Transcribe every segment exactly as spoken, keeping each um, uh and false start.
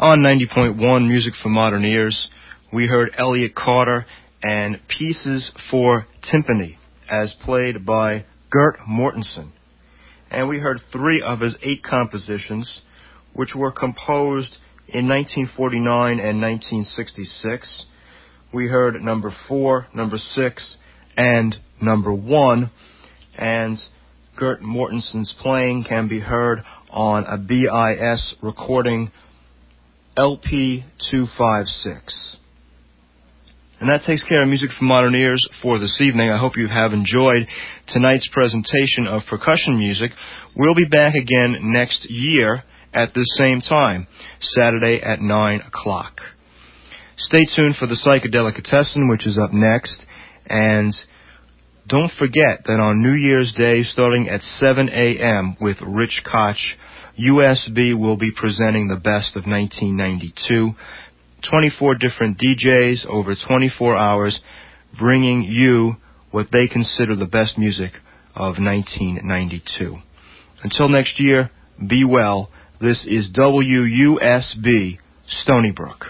On ninety point one Music for Modern Ears, we heard Elliott Carter and Pieces for Timpani, as played by Gert Mortensen. And we heard three of his eight compositions, which were composed in nineteen forty-nine and nineteen sixty-six. We heard number four, number six, and number one. And Gert Mortensen's playing can be heard on a B I S recording L P two fifty-six. And that takes care of Music for Modern Ears for this evening. I hope you have enjoyed tonight's presentation of percussion music. We'll be back again next year at this same time, Saturday at nine o'clock. Stay tuned for the Psychedelicatessen, which is up next. And don't forget that on New Year's Day, starting at seven a.m. with Rich Koch, U S B will be presenting the best of nineteen ninety-two. twenty-four different D Js over twenty-four hours, bringing you what they consider the best music of nineteen ninety-two. Until next year, be well. This is W U S B, Stony Brook.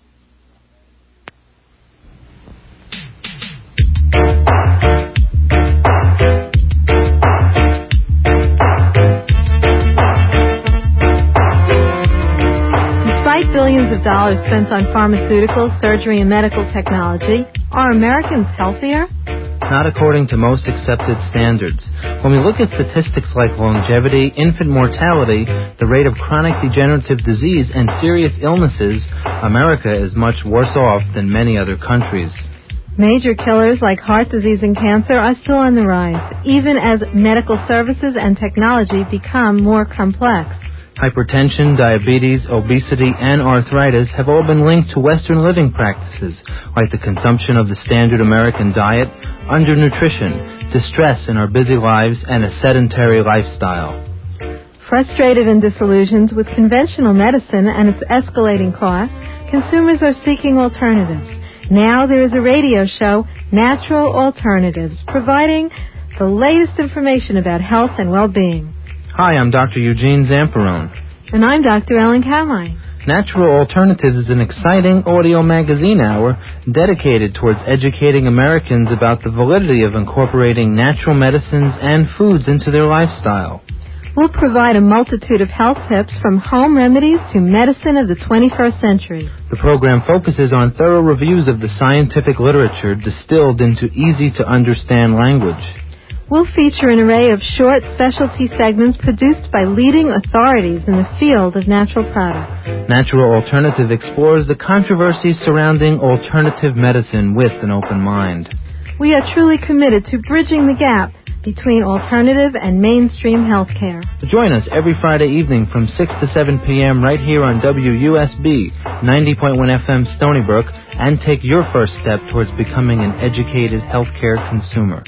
Despite billions of dollars spent on pharmaceuticals, surgery, and medical technology, are Americans healthier? Not according to most accepted standards. When we look at statistics like longevity, infant mortality, the rate of chronic degenerative disease, and serious illnesses, America is much worse off than many other countries. Major killers like heart disease and cancer are still on the rise, even as medical services and technology become more complex. Hypertension, diabetes, obesity, and arthritis have all been linked to Western living practices, like the consumption of the standard American diet, undernutrition, distress in our busy lives, and a sedentary lifestyle. Frustrated and disillusioned with conventional medicine and its escalating costs, consumers are seeking alternatives. Now there is a radio show, Natural Alternatives, providing the latest information about health and well-being. Hi, I'm Doctor Eugene Zamperone. And I'm Doctor Ellen Kamine. Natural Alternatives is an exciting audio magazine hour dedicated towards educating Americans about the validity of incorporating natural medicines and foods into their lifestyle. We'll provide a multitude of health tips from home remedies to medicine of the twenty-first century. The program focuses on thorough reviews of the scientific literature distilled into easy-to-understand language. We'll feature an array of short specialty segments produced by leading authorities in the field of natural products. Natural Alternative explores the controversies surrounding alternative medicine with an open mind. We are truly committed to bridging the gap between alternative and mainstream health care. Join us every Friday evening from six to seven p.m. right here on W U S B, ninety point one F M Stony Brook, and take your first step towards becoming an educated healthcare consumer.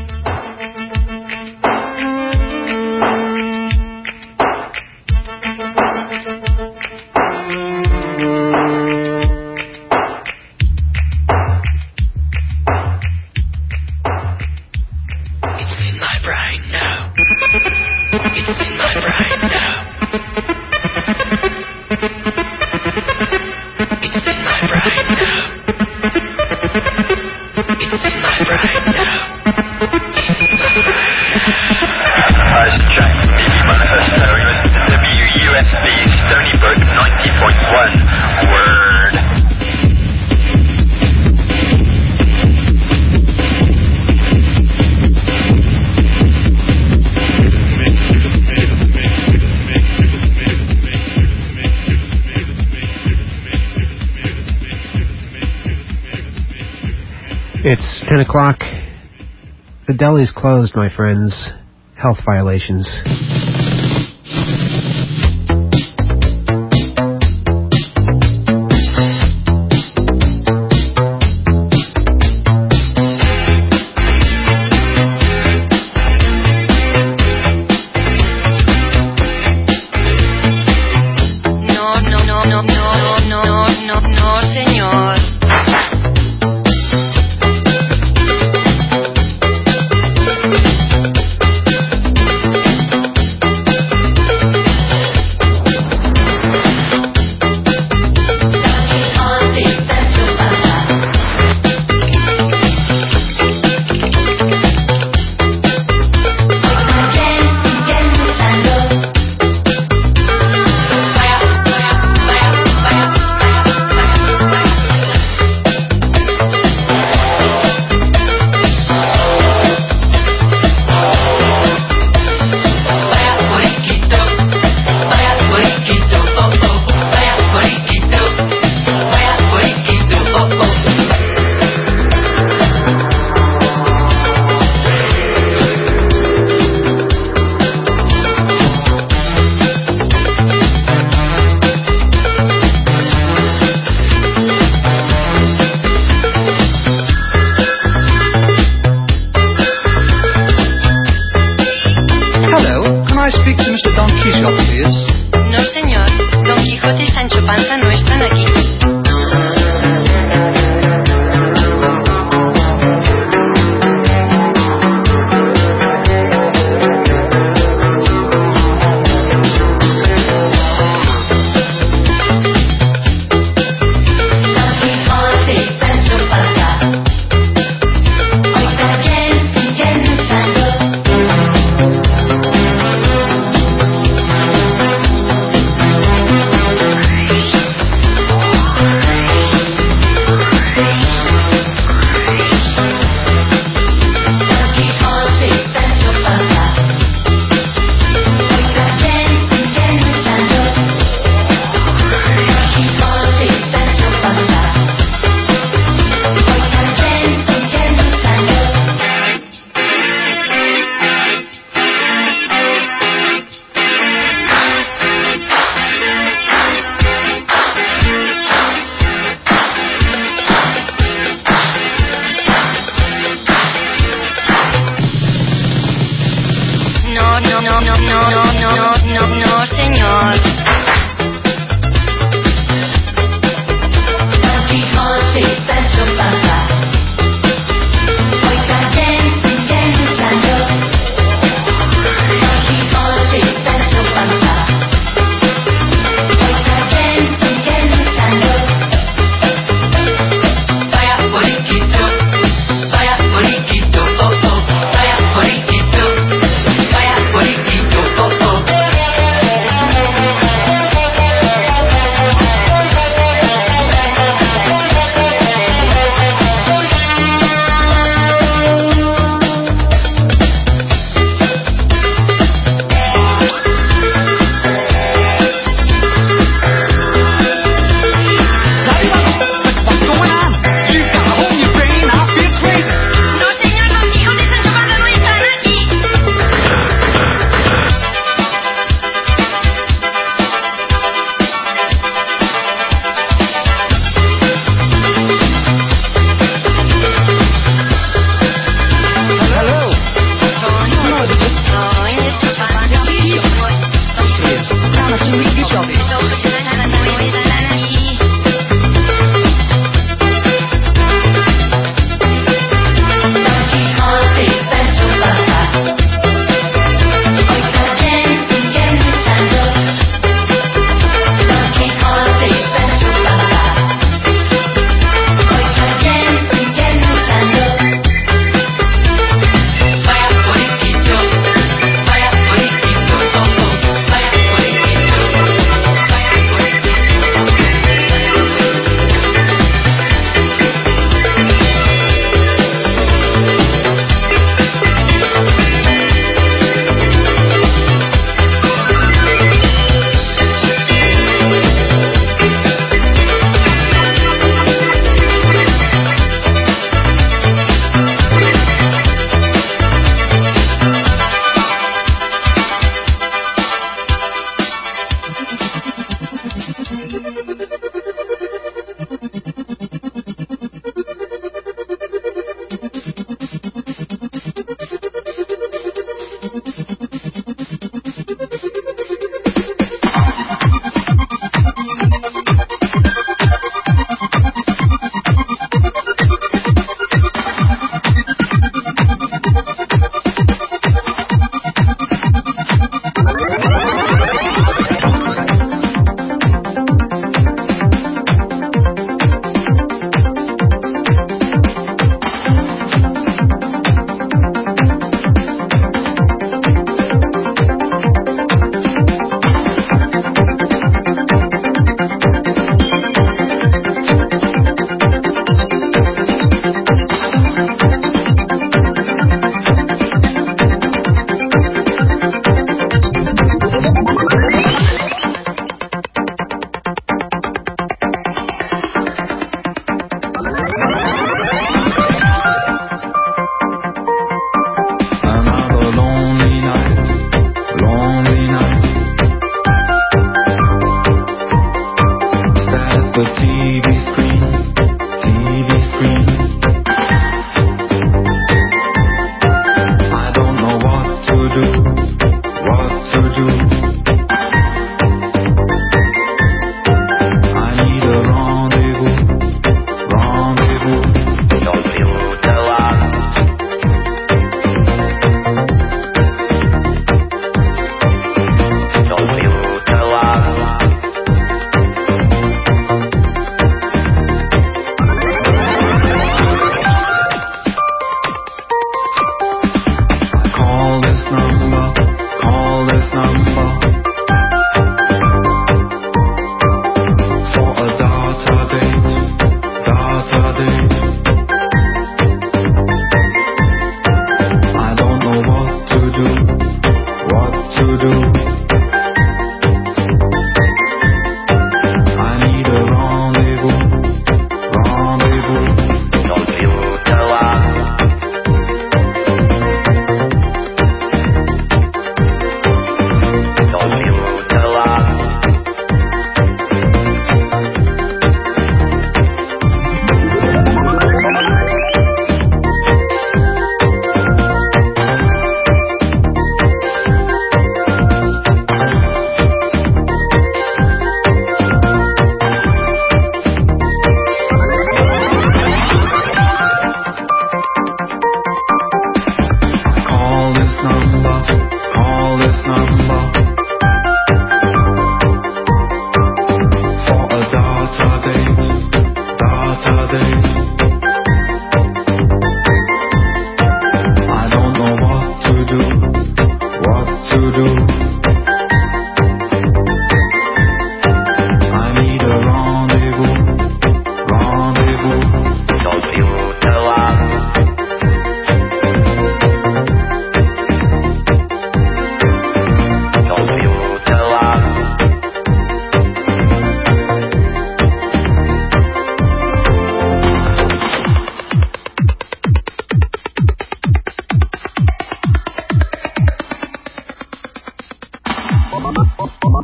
It's ten o'clock. The deli's closed, my friends. Health violations. serious? No, señor. Don Quijote y Sancho Panza no están aquí.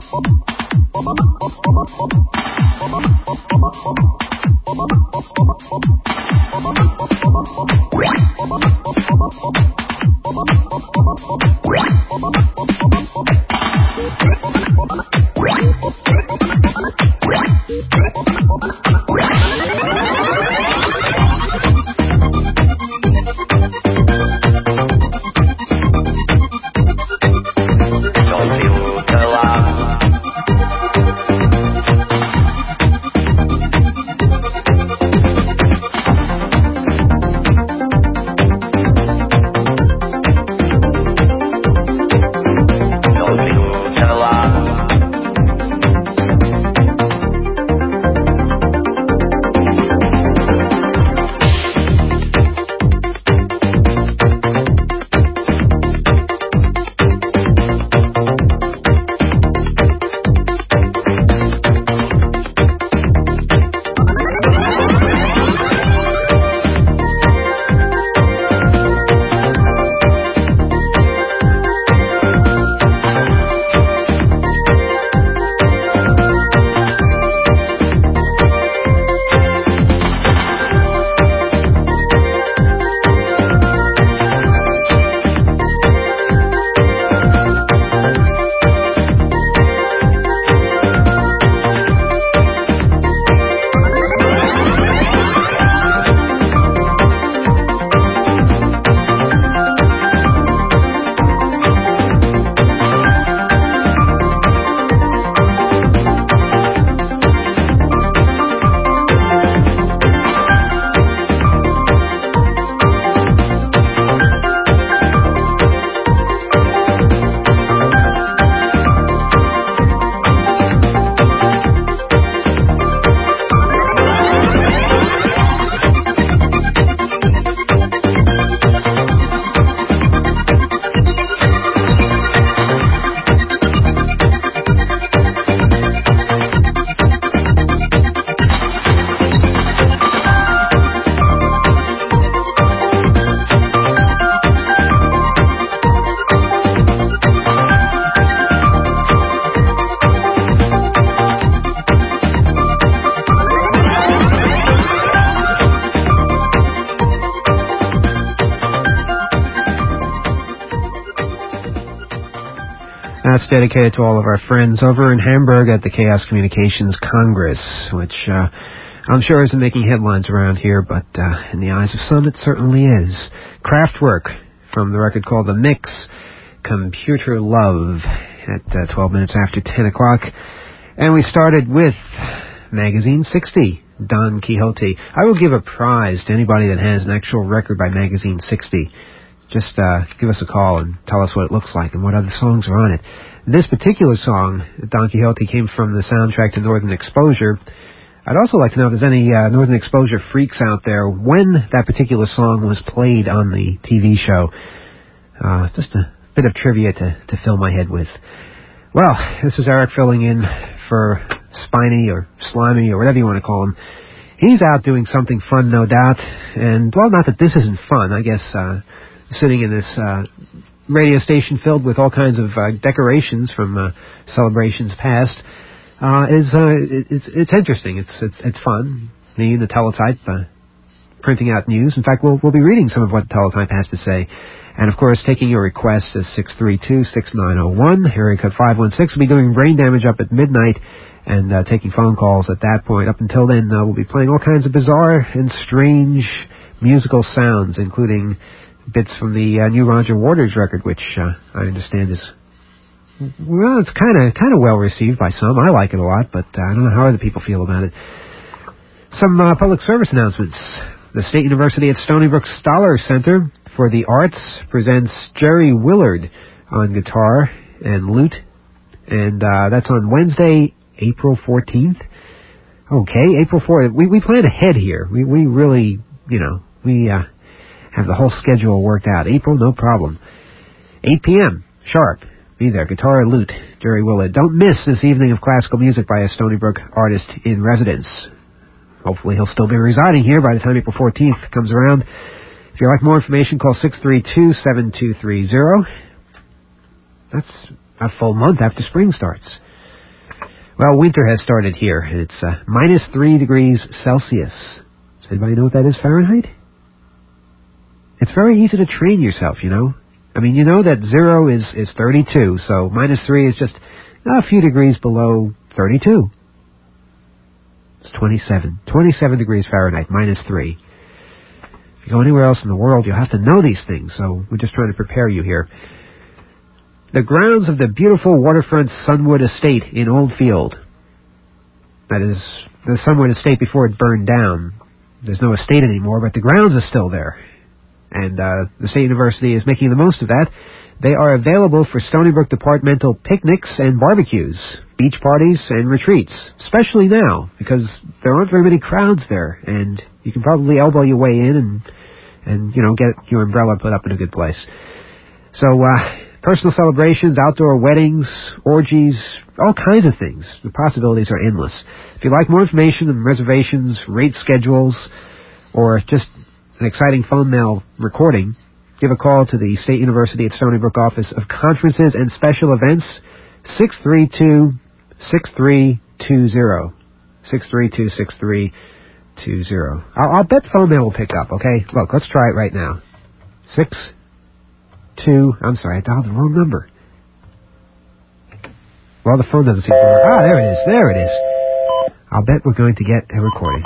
That's dedicated to all of our friends over in Hamburg at the Chaos Communications Congress, which uh, I'm sure isn't making headlines around here, but uh, in the eyes of some, it certainly is. Kraftwerk from the record called The Mix, Computer Love, at uh, twelve minutes after ten o'clock. And we started with Magazine sixty, Don Quixote. I will give a prize to anybody that has an actual record by Magazine sixty. Just uh, give us a call and tell us what it looks like and what other songs are on it. This particular song, Don Quixote, came from the soundtrack to Northern Exposure. I'd also like to know if there's any uh, Northern Exposure freaks out there when that particular song was played on the T V show. Uh, just a bit of trivia to, to fill my head with. Well, this is Eric filling in for Spiny or Slimy or whatever you want to call him. He's out doing something fun, no doubt. And, well, not that this isn't fun. I guess uh, sitting in this uh, radio station filled with all kinds of uh, decorations from uh, celebrations past uh, is uh, it's it's interesting. It's it's it's fun. Me and the teletype uh, printing out news. In fact, we'll we'll be reading some of what the teletype has to say. And, of course, taking your requests is six three two, six nine zero one, area code five one six. We'll be doing Brain Damage up at midnight and uh, taking phone calls at that point. Up until then, uh, we'll be playing all kinds of bizarre and strange musical sounds, including bits from the uh, new Roger Waters record, which uh, I understand is, well, it's kind of kind of well received by some. I like it a lot, but uh, I don't know how other people feel about it. Some uh, public service announcements. The State University at Stony Brook Stoller Center for the Arts presents Jerry Willard on guitar and lute, and uh, that's on Wednesday, April fourteenth. Okay, April fourth. We we plan ahead here. We we really, you know, we uh, have the whole schedule worked out. April, no problem. eight p.m. sharp. Be there. Guitar and lute, Jerry Willard. Don't miss this evening of classical music by a Stony Brook artist in residence. Hopefully he'll still be residing here by the time April fourteenth comes around. If you'd like more information, call six three two, seven two three zero. That's a full month after spring starts. Well, winter has started here. It's uh, minus three degrees Celsius. Does anybody know what that is Fahrenheit? It's very easy to train yourself, you know. I mean, you know that zero is, is thirty-two, so minus three is just a few degrees below thirty-two. It's twenty-seven. twenty-seven degrees Fahrenheit, minus three. If you go anywhere else in the world, you'll have to know these things, so we're just trying to prepare you here. The grounds of the beautiful waterfront Sunwood Estate in Oldfield. That is, the Sunwood Estate before it burned down. There's no estate anymore, but the grounds are still there. And uh, the State University is making the most of that. They are available for Stony Brook departmental picnics and barbecues, beach parties and retreats, especially now, because there aren't very many crowds there, and you can probably elbow your way in and, and you know, get your umbrella put up in a good place. So, uh, personal celebrations, outdoor weddings, orgies, all kinds of things. The possibilities are endless. If you'd like more information and reservations, rate schedules, or just an exciting phone mail recording, give a call to the State University at Stony Brook Office of Conferences and Special Events, six three two, six three two zero. six three two, six three two zero. I'll, I'll bet phone mail will pick up, okay? Look, let's try it right now. six two, I'm sorry, I dialed the wrong number. Well, the phone doesn't seem to work. Ah, there it is, there it is. I'll bet we're going to get a recording.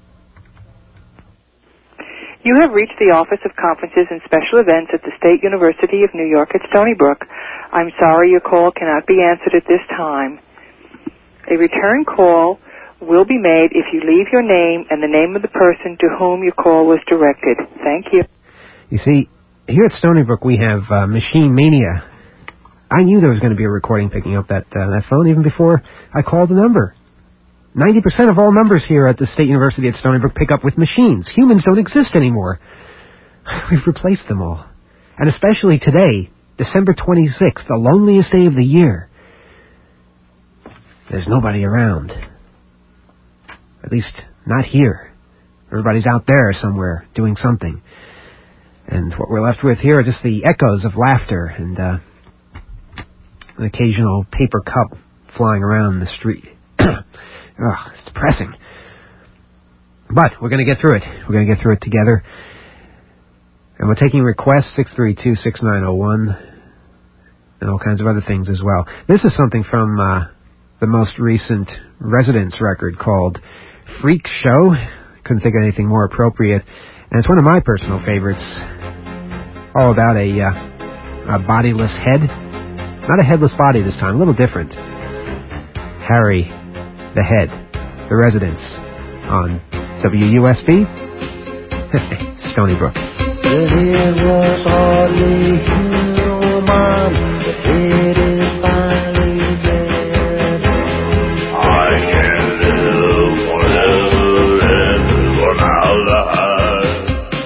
You have reached the Office of Conferences and Special Events at the State University of New York at Stony Brook. I'm sorry your call cannot be answered at this time. A return call will be made if you leave your name and the name of the person to whom your call was directed. Thank you. You see, here at Stony Brook we have uh, Machine Mania. I knew there was going to be a recording picking up that, uh, that phone even before I called the number. ninety percent of all numbers here at the State University at Stony Brook pick up with machines. Humans don't exist anymore. We've replaced them all. And especially today, December twenty-sixth, the loneliest day of the year. There's nobody around. At least, not here. Everybody's out there somewhere doing something. And what we're left with here are just the echoes of laughter and uh, an occasional paper cup flying around the street. Oh, it's depressing. But we're going to get through it. We're going to get through it together. And we're taking requests, six three two, six nine zero one, and all kinds of other things as well. This is something from uh, the most recent Residence record called Freak Show. Couldn't think of anything more appropriate. And it's one of my personal favorites. All about a, uh, a bodiless head. Not a headless body this time, a little different. Harry the Head, The Residence, on W U S B, Stony Brook. It was hardly human, it is finally dead. I can live forever and for now life.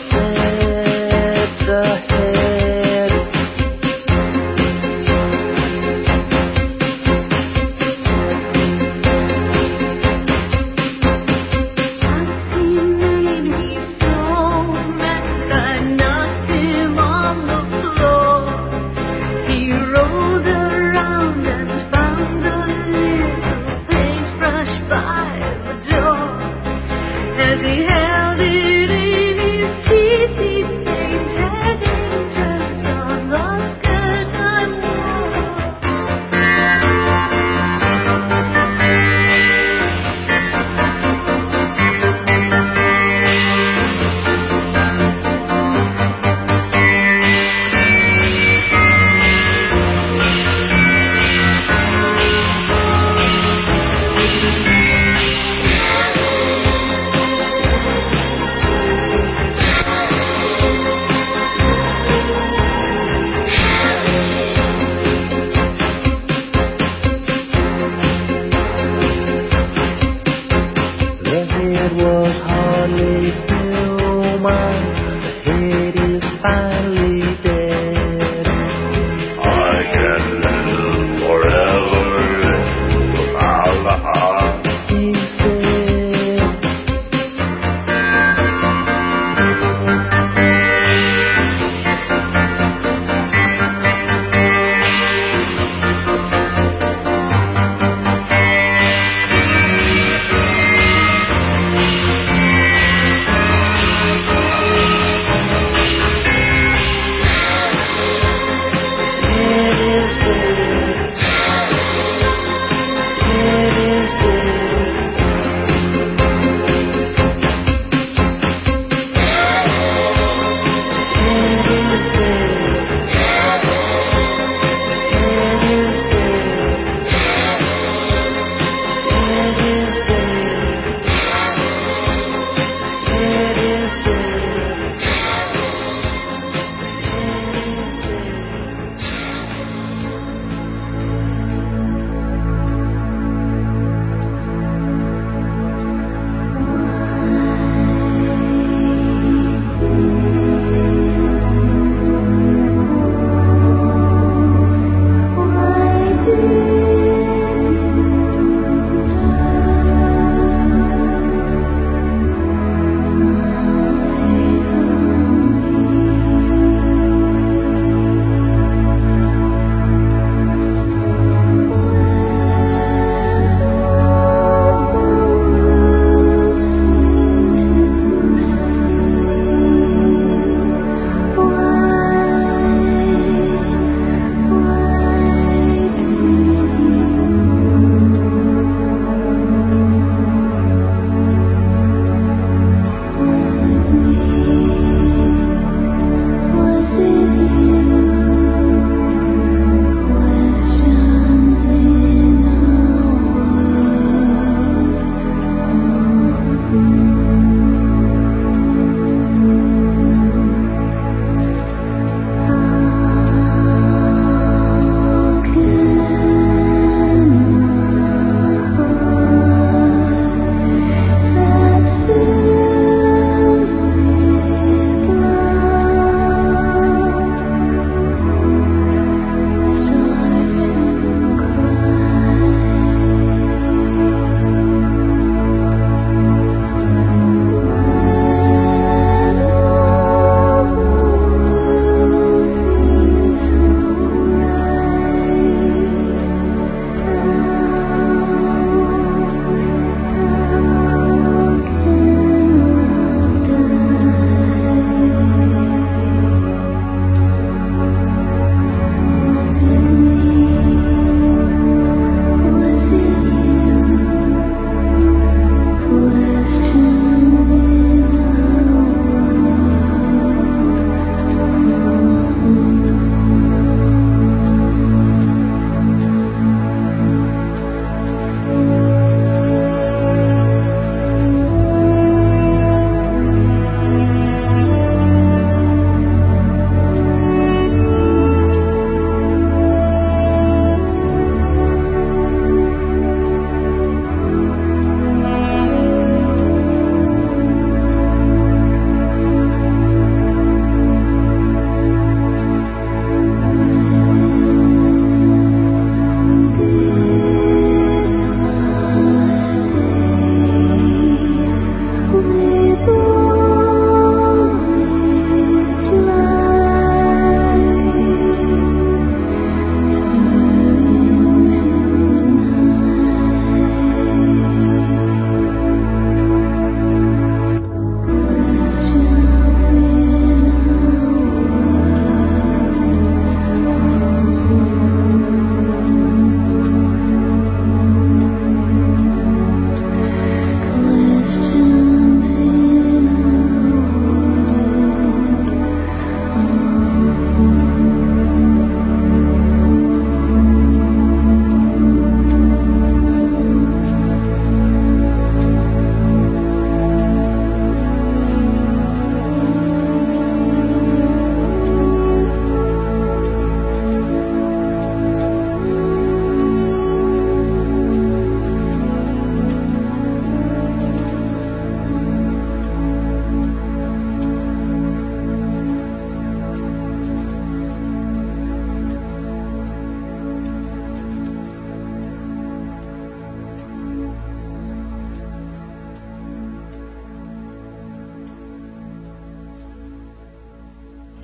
Said the head. Floor.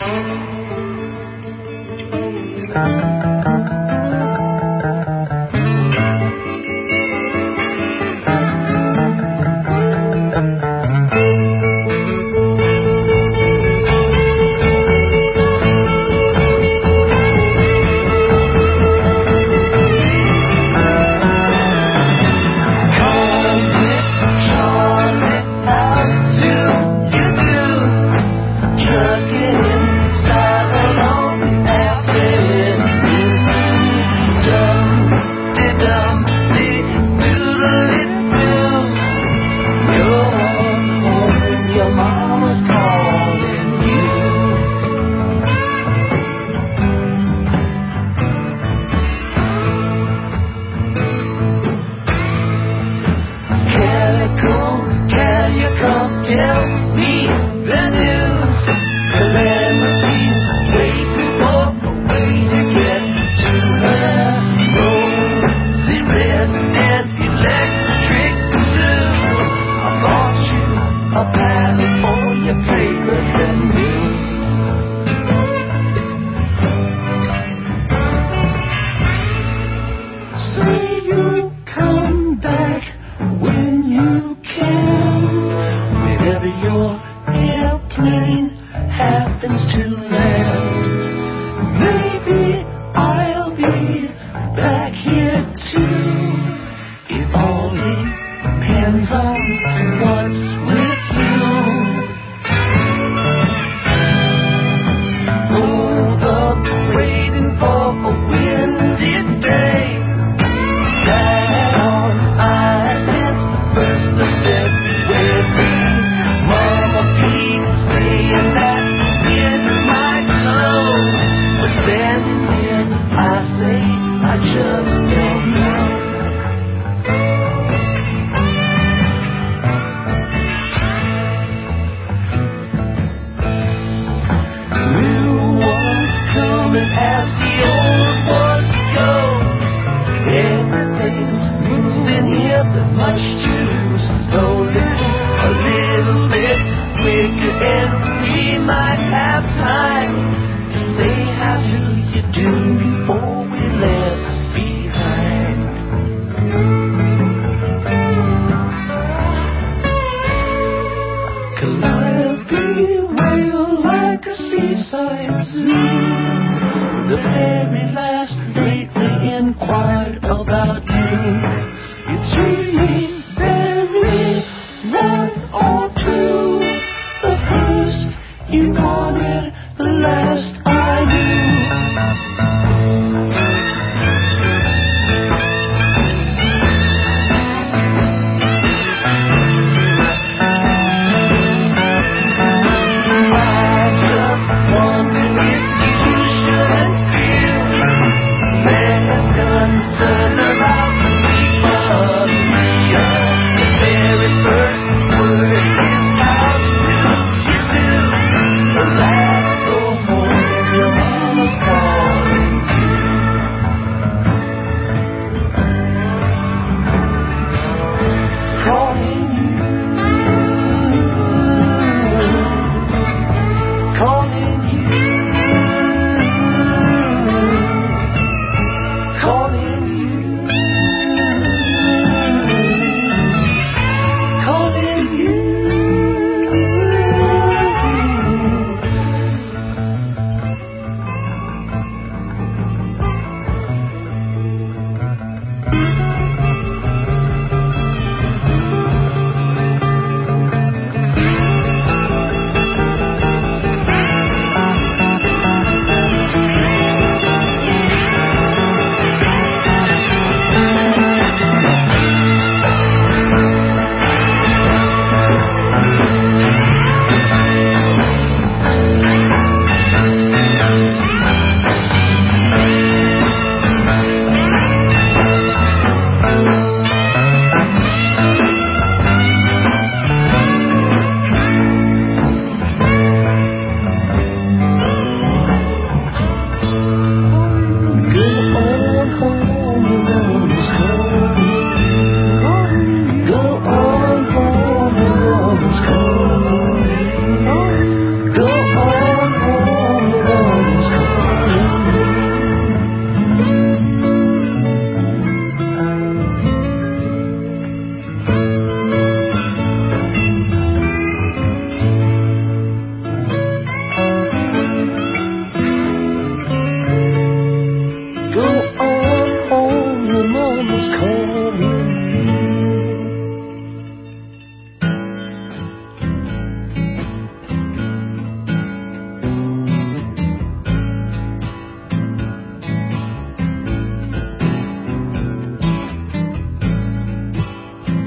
Done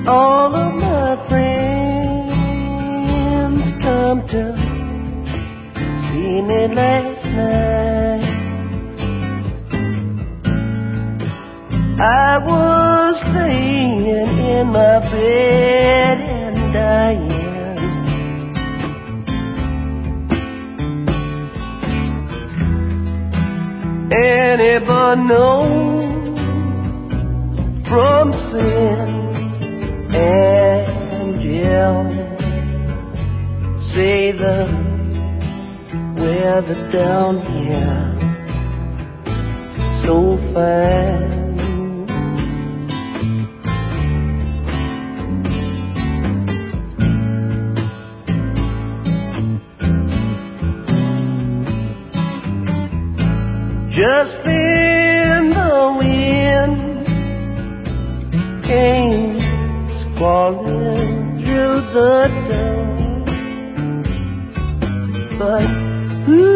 all of my friends come to see me last night. I was laying in my bed and dying. Anybody know from sin and jail? Say the weather down here so fine. Just then the wind came squalling through the town, but who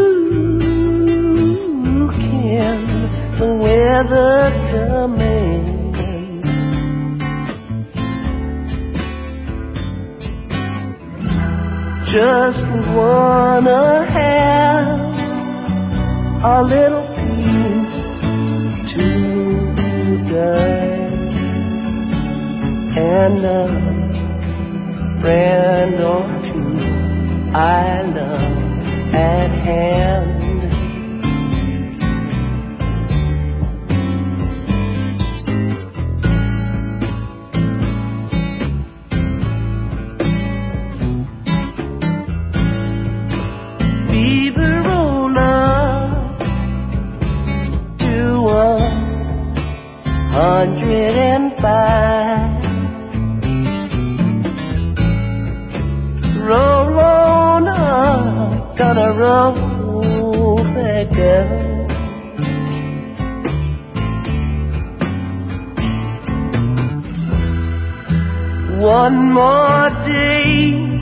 can the weather command? Just wanna have a little and a friend or two I love at hand. Fever roll up to a hundred and five. Roll on up, gonna roll back down. One more day,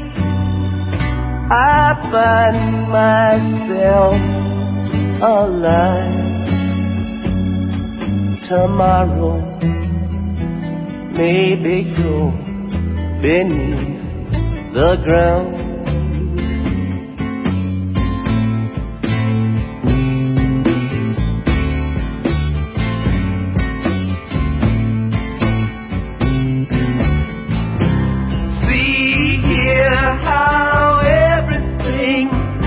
I find myself alive. Tomorrow, maybe go beneath the ground. See here how everything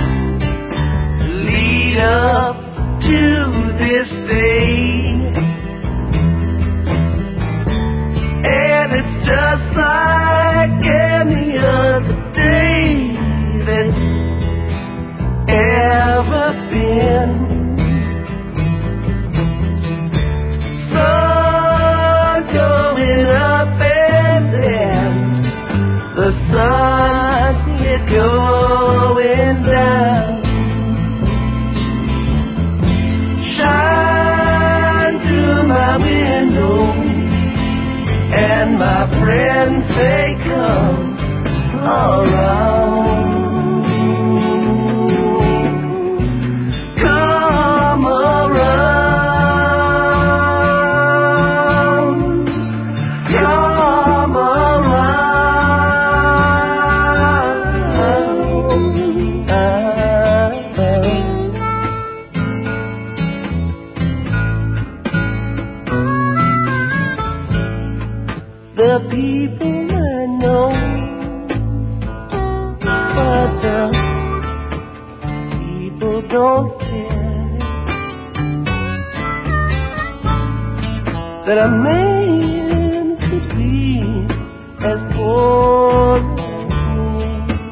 lead up to this day, and it's just like any other day that's ever been. Sun going up and then the sun is going down. Shine through my window and my friends say come around. Come around. Come around. The people I know, but the people don't care that a man could be as poor as me.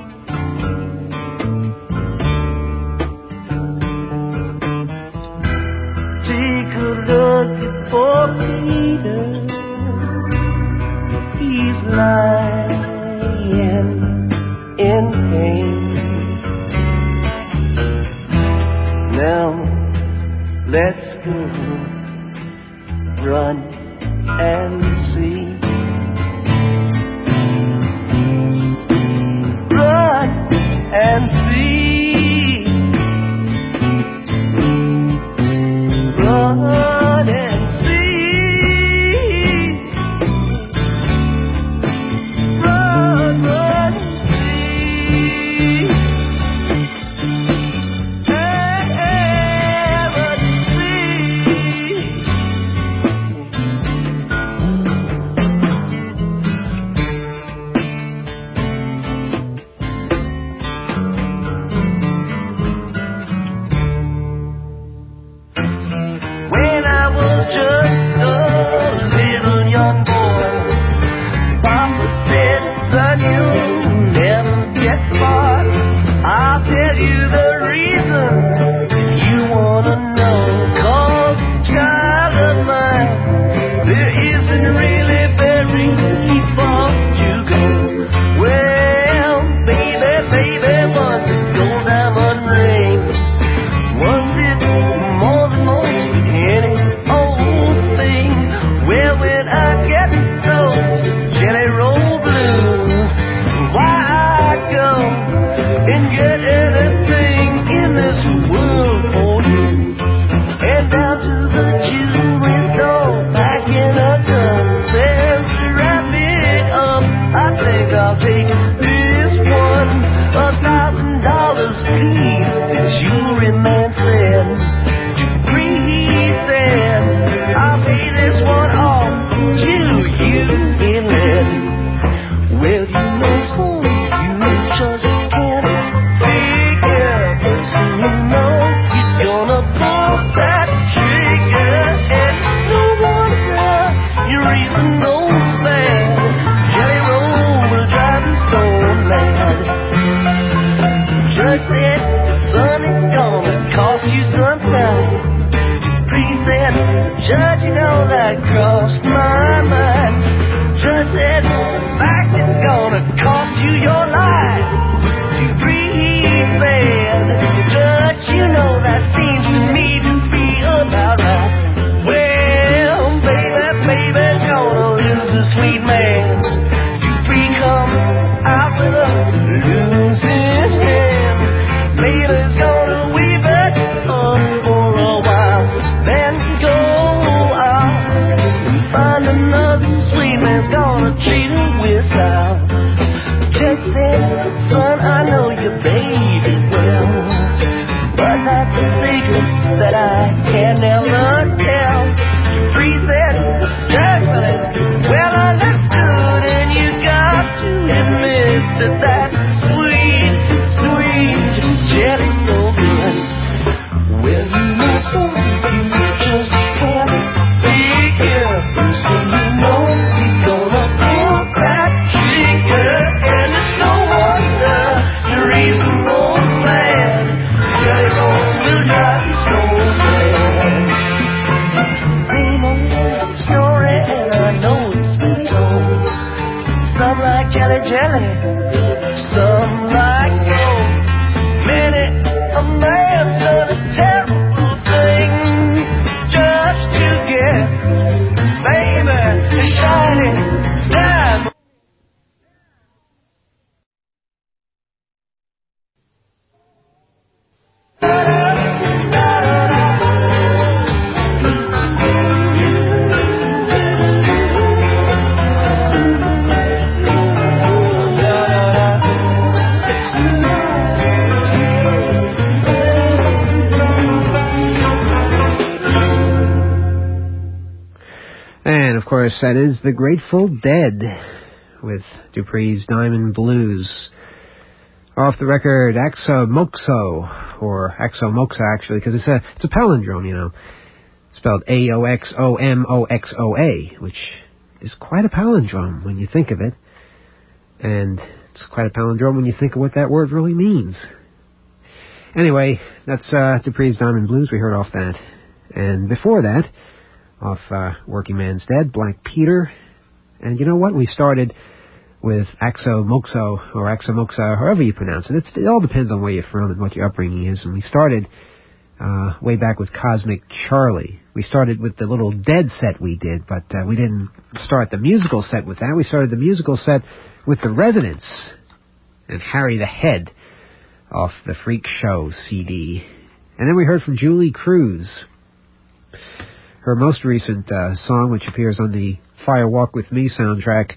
Take a look at poor Peter. He's lying in pain. Now let's go run and see. Run and see. Run and see. that crossed my mind. Just said, fact is gonna cost you your life to breathe then. Just you know that seems to me to be about right. Well, baby, baby's gonna lose a sweet man. You come out with a losing hand. Baby's gonna weep it up for a while, then go out and find another sweet man's gonna treat her with style. Just said, son, I know your baby well, but that's a secret that I can never tell. Bree said, Jacqueline, well understood, and you got to admit that that sweet, sweet jelly's so good. Well, you know something, you just can't be careful, so you know you're gonna pull that trigger, and it's no wonder the reason old man jelly bone will drive you so mad. Same old story, and I know it's been told. Some like jelly jelly, some like gold. Many a man's done a terrible thing just to get baby the shiny diamond. And, of course, that is the Grateful Dead with Dupree's Diamond Blues. Off the record, Axomoxo, or Axomoxa, actually, because it's a, it's a palindrome, you know. It's spelled A O X O M O X O A, which is quite a palindrome when you think of it. And it's quite a palindrome when you think of what that word really means. Anyway, that's uh, Dupree's Diamond Blues. We heard off that. And before that, off uh, Working Man's Dead, Black Peter. And you know what? We started with Axomoxo, or Axomoxa, however you pronounce it. It's, it all depends on where you're from and what your upbringing is. And we started uh, way back with Cosmic Charlie. We started with the little Dead set we did, but uh, we didn't start the musical set with that. We started the musical set with The Residents and Harry the Head off the Freak Show C D. And then we heard from Julie Cruz. Her most recent uh, song, which appears on the Fire Walk With Me soundtrack,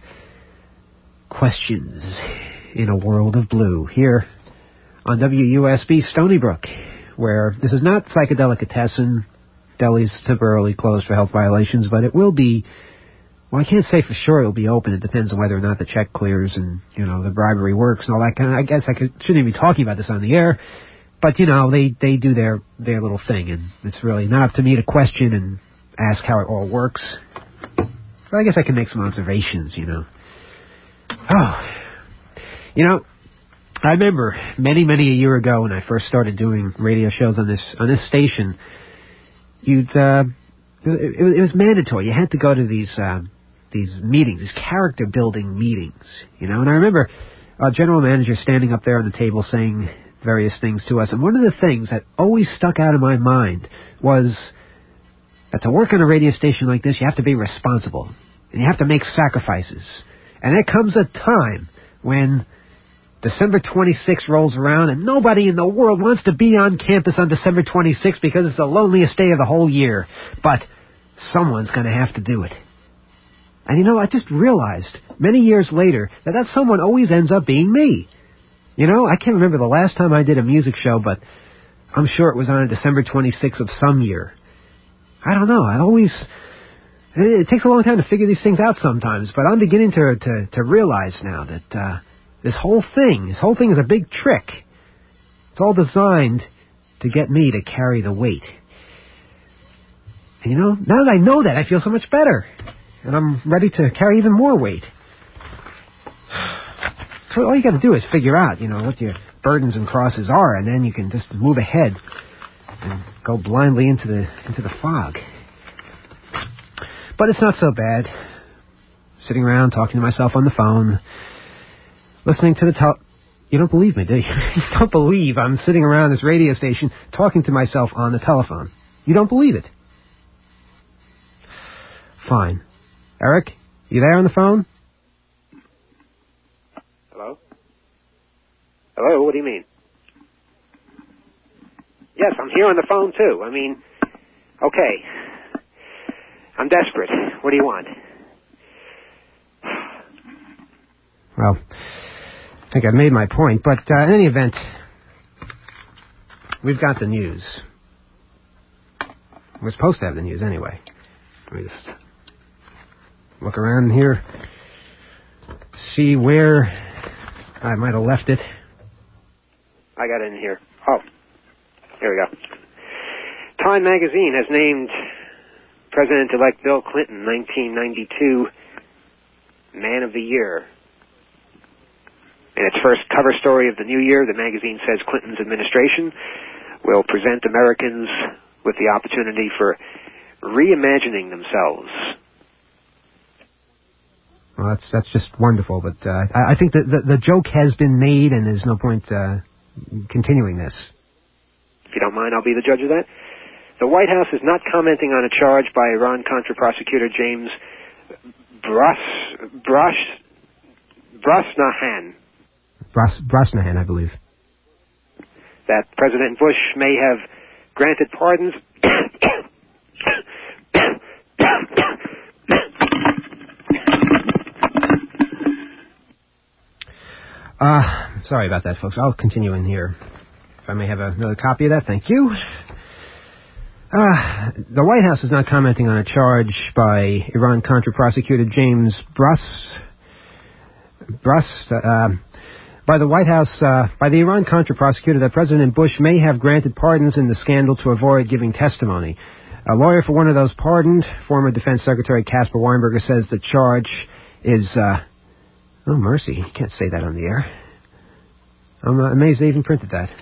Questions in a World of Blue, here on W U S B Stony Brook, where this is not Psychedelicatessen. Deli's temporarily closed for health violations, but it will be, well, I can't say for sure it'll be open. It depends on whether or not the check clears and, you know, the bribery works and all that kind of, I guess I could, shouldn't even be talking about this on the air, but, you know, they, they do their, their little thing, and it's really not up to me to question and ask how it all works. But I guess I can make some observations, you know. Oh, you know, I remember many, many a year ago when I first started doing radio shows on this on this station, you'd uh, it, it was mandatory. You had to go to these uh, these meetings, these character building meetings, you know. And I remember a general manager standing up there on the table saying various things to us. And one of the things that always stuck out in my mind was that to work on a radio station like this, you have to be responsible and you have to make sacrifices. And there comes a time when December twenty-sixth rolls around and nobody in the world wants to be on campus on December twenty-sixth because it's the loneliest day of the whole year. But someone's going to have to do it. And you know, I just realized many years later that that someone always ends up being me. You know, I can't remember the last time I did a music show, but I'm sure it was on a December twenty-sixth of some year. I don't know. I always... It takes a long time to figure these things out sometimes, but I'm beginning to to, to realize now that uh, this whole thing, this whole thing is a big trick. It's all designed to get me to carry the weight. And you know, now that I know that, I feel so much better. And I'm ready to carry even more weight. So all you got to do is figure out, you know, what your burdens and crosses are, and then you can just move ahead and go blindly into the into the fog. But it's not so bad. Sitting around talking to myself on the phone, listening to the tel... You don't believe me, do you? You don't believe I'm sitting around this radio station talking to myself on the telephone. You don't believe it. Fine. Eric, you there on the phone? Hello? Hello, what do you mean? Yes, I'm here on the phone, too. I mean, okay. I'm desperate. What do you want? Well, I think I've made my point, but uh, in any event, we've got the news. We're supposed to have the news anyway. Let me just look around here, see where I might have left it. I got it in here. Oh, here we go. Time magazine has named President-elect Bill Clinton nineteen ninety-two Man of the Year. In its first cover story of the new year, the magazine says Clinton's administration will present Americans with the opportunity for reimagining themselves. Well, that's that's just wonderful, but uh, I, I think that the, the joke has been made, and there's no point uh, continuing this. If you don't mind, I'll be the judge of that. The White House is not commenting on a charge by Iran-Contra prosecutor James Bros, Bros, Brosnahan. Bros, Brosnahan, I believe. That President Bush may have granted pardons. uh, sorry about that, folks. I'll continue in here. If I may have another copy of that, thank you. Uh, the White House is not commenting on a charge by Iran-Contra prosecutor James Bros... Bros... Uh, by the White House, uh, by the Iran-Contra prosecutor that President Bush may have granted pardons in the scandal to avoid giving testimony. A lawyer for one of those pardoned, former Defense Secretary Caspar Weinberger, says the charge is, uh, oh mercy, you can't say that on the air. I'm uh, amazed they even printed that.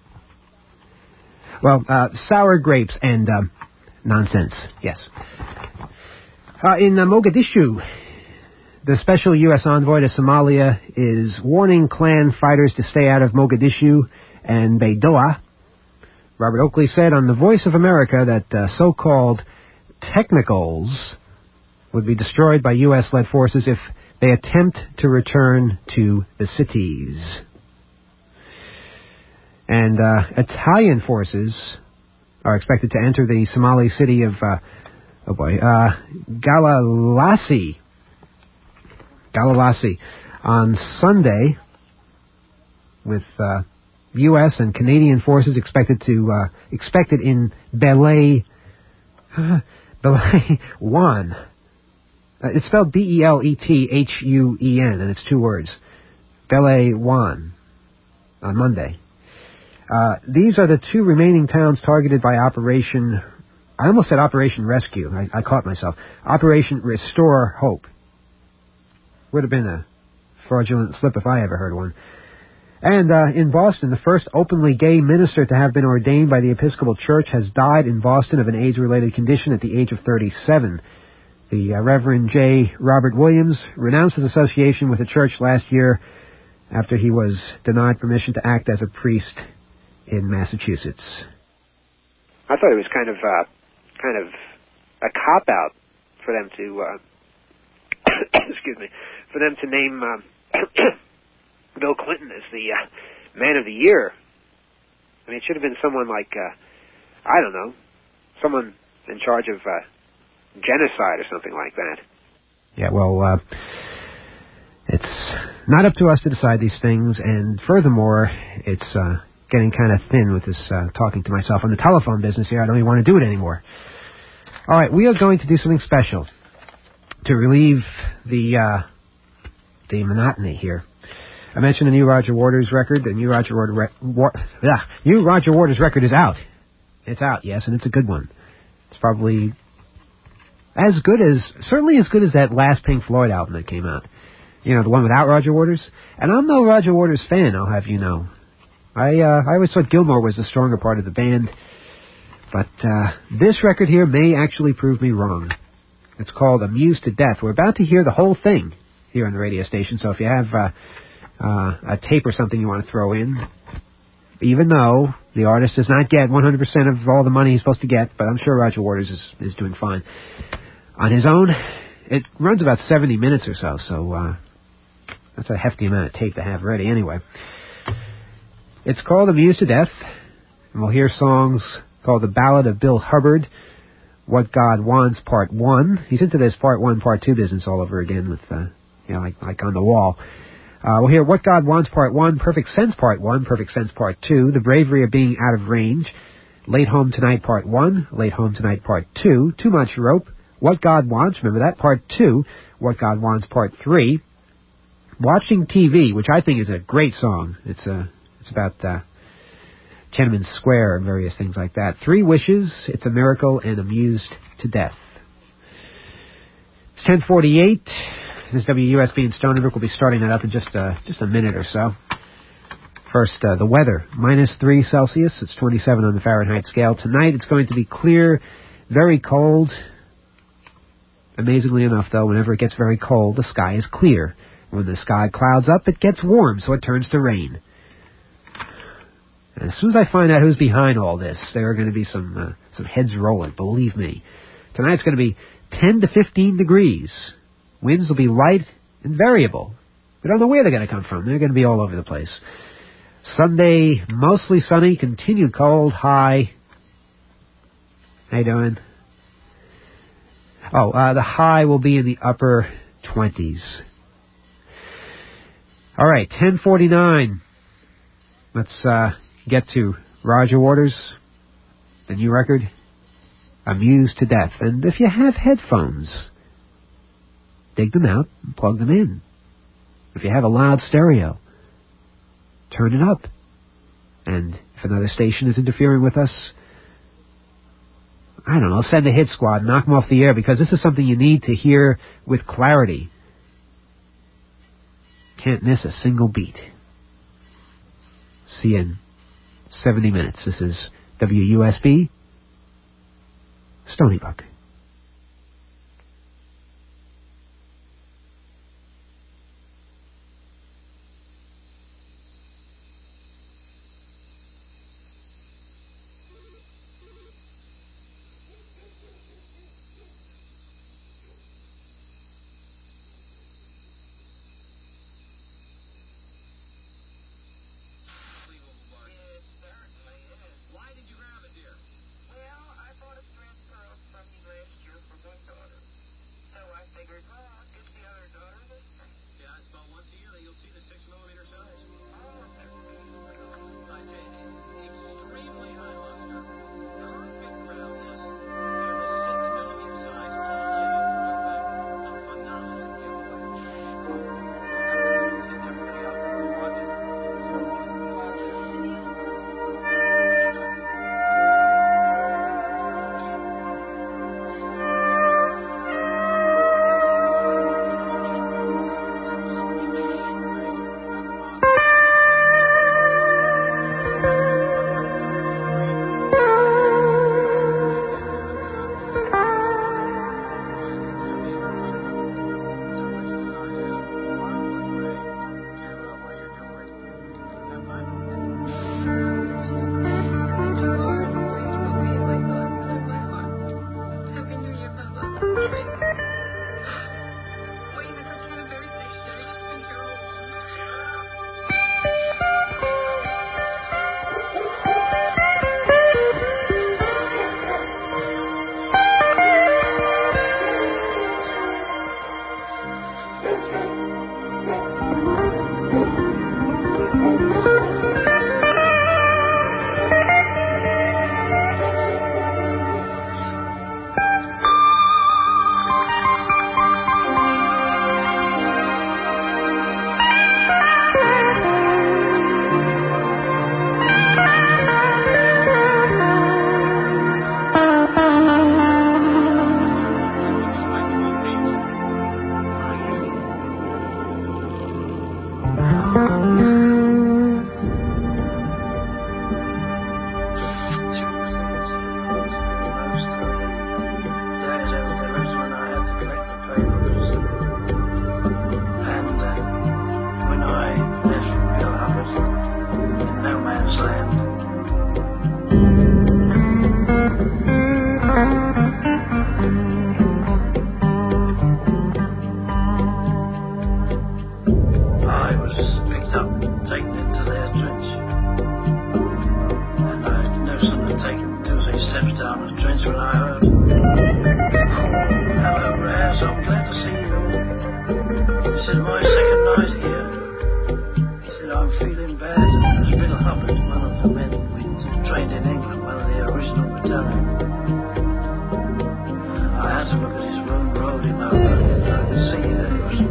Well, uh, sour grapes and, um, nonsense, yes. Uh, in uh, Mogadishu, the special U S envoy to Somalia is warning clan fighters to stay out of Mogadishu and Baidoa. Robert Oakley said on the Voice of America that uh, so-called technicals would be destroyed by U S-led forces if they attempt to return to the cities. And uh, Italian forces are expected to enter the Somali city of, uh, oh boy, uh, Galalasi. Galalasi on Sunday, with uh, U S and Canadian forces expected to uh, expected in Belay uh, Belay One. Uh, it's spelled B E L E T H U E N, and it's two words. Belay One on Monday. Uh, these are the two remaining towns targeted by Operation. I almost said Operation Rescue. I, I caught myself. Operation Restore Hope. Would have been a fraudulent slip if I ever heard one. And uh, in Boston, the first openly gay minister to have been ordained by the Episcopal Church has died in Boston of an AIDS-related condition at the age of thirty-seven. The uh, Reverend J. Robert Williams renounced his association with the church last year after he was denied permission to act as a priest in Massachusetts. I thought it was kind of uh, kind of a cop-out for them to, uh, excuse me, for them to name um, Bill Clinton as the uh, Man of the Year. I mean, it should have been someone like, uh, I don't know, someone in charge of uh, genocide or something like that. Yeah, well, uh, it's not up to us to decide these things, and furthermore, it's uh, getting kind of thin with this uh, talking to myself on the telephone business here. I don't even want to do it anymore. All right, we are going to do something special to relieve the uh, the monotony here. I mentioned the new Roger Waters record. The new Roger Waters re- Wa- yeah, new Roger Waters record is out. It's out, yes, and it's a good one. It's probably as good as, certainly as good as that last Pink Floyd album that came out. You know, the one without Roger Waters. And I'm no Roger Waters fan, I'll have you know. I uh, I always thought Gilmore was the stronger part of the band. But uh, this record here may actually prove me wrong. It's called Amused to Death. We're about to hear the whole thing here on the radio station, so if you have uh, uh, a tape or something you want to throw in, even though the artist does not get one hundred percent of all the money he's supposed to get, but I'm sure Roger Waters is, is doing fine on his own. It runs about seventy minutes or so, so uh, that's a hefty amount of tape to have ready anyway. It's called Amused to Death, and we'll hear songs called The Ballad of Bill Hubbard, What God Wants Part one. He's into this Part one, Part two business all over again with, uh, you know, like, like on the wall. Uh, we'll hear What God Wants Part one, Perfect Sense Part one, Perfect Sense Part two, The Bravery of Being Out of Range, Late Home Tonight Part one, Late Home Tonight Part two, Too Much Rope, What God Wants, remember that, Part two, What God Wants Part three, Watching T V, which I think is a great song. It's uh, it's about uh, Tiananmen Square and various things like that. Three Wishes, It's a Miracle, and Amused to Death. It's ten forty-eight. This is W U S B in Stony Brook. We'll be starting that up in just uh, just a minute or so. First, uh, the weather. Minus three Celsius. It's twenty-seven on the Fahrenheit scale. Tonight it's going to be clear, very cold. Amazingly enough, though, whenever it gets very cold, the sky is clear. When the sky clouds up, it gets warm, so it turns to rain. And as soon as I find out who's behind all this, there are going to be some uh, some heads rolling, believe me. Tonight's going to be ten to fifteen degrees. Winds will be light and variable. We don't know where they're going to come from. They're going to be all over the place. Sunday, mostly sunny, continued cold, high. How you doing? Oh, uh, the high will be in the upper twenties. All right, ten forty-nine. Let's uh, get to Roger Waters, the new record, Amused to Death. And if you have headphones, dig them out and plug them in. If you have a loud stereo, turn it up. And if another station is interfering with us, I don't know, send a hit squad, knock them off the air, because this is something you need to hear with clarity. Can't miss a single beat. See you in seventy minutes. This is W U S B, Stony Brook.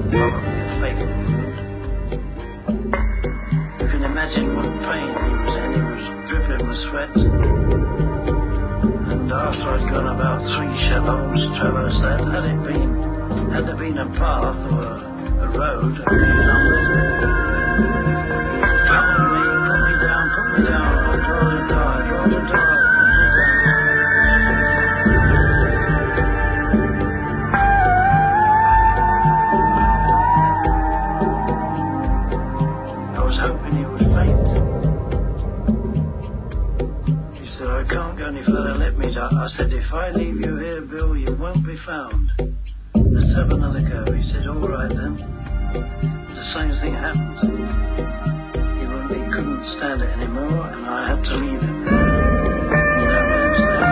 probably a fake wound. You can imagine what pain he was in. He was dripping with sweat. And after I'd gone about three shallows, traversed that, had it been, had there been a path or a, a road, I'd been on it. Come on me, put me down, put me down, I'd rather die, I'd rather die, put me down. I was hoping he would faint. He said, I can't go any further, let me die. I said, if I leave you here, Bill, you won't be found. Let's have another go. He said, all right then. The same thing happened. He, wouldn't, he couldn't stand it anymore, and I had to leave him. No man's land.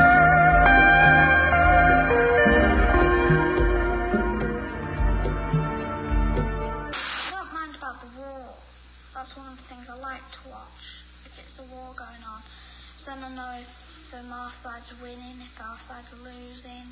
I don't mind about the war. That's one of the things I like to watch. If it's a war going on, so then I know if the our side's winning, if our side's losing.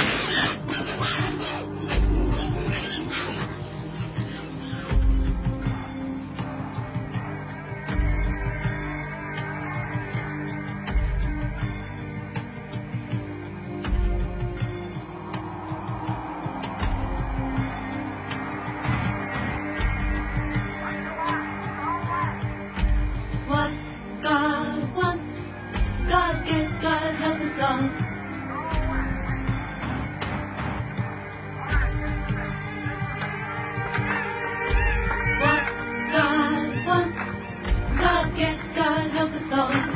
What God wants, God gives, God help us all. What God wants, God gets, God help us all.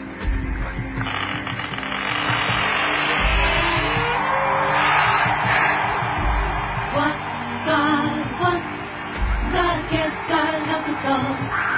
What God wants, God gets, God help us all.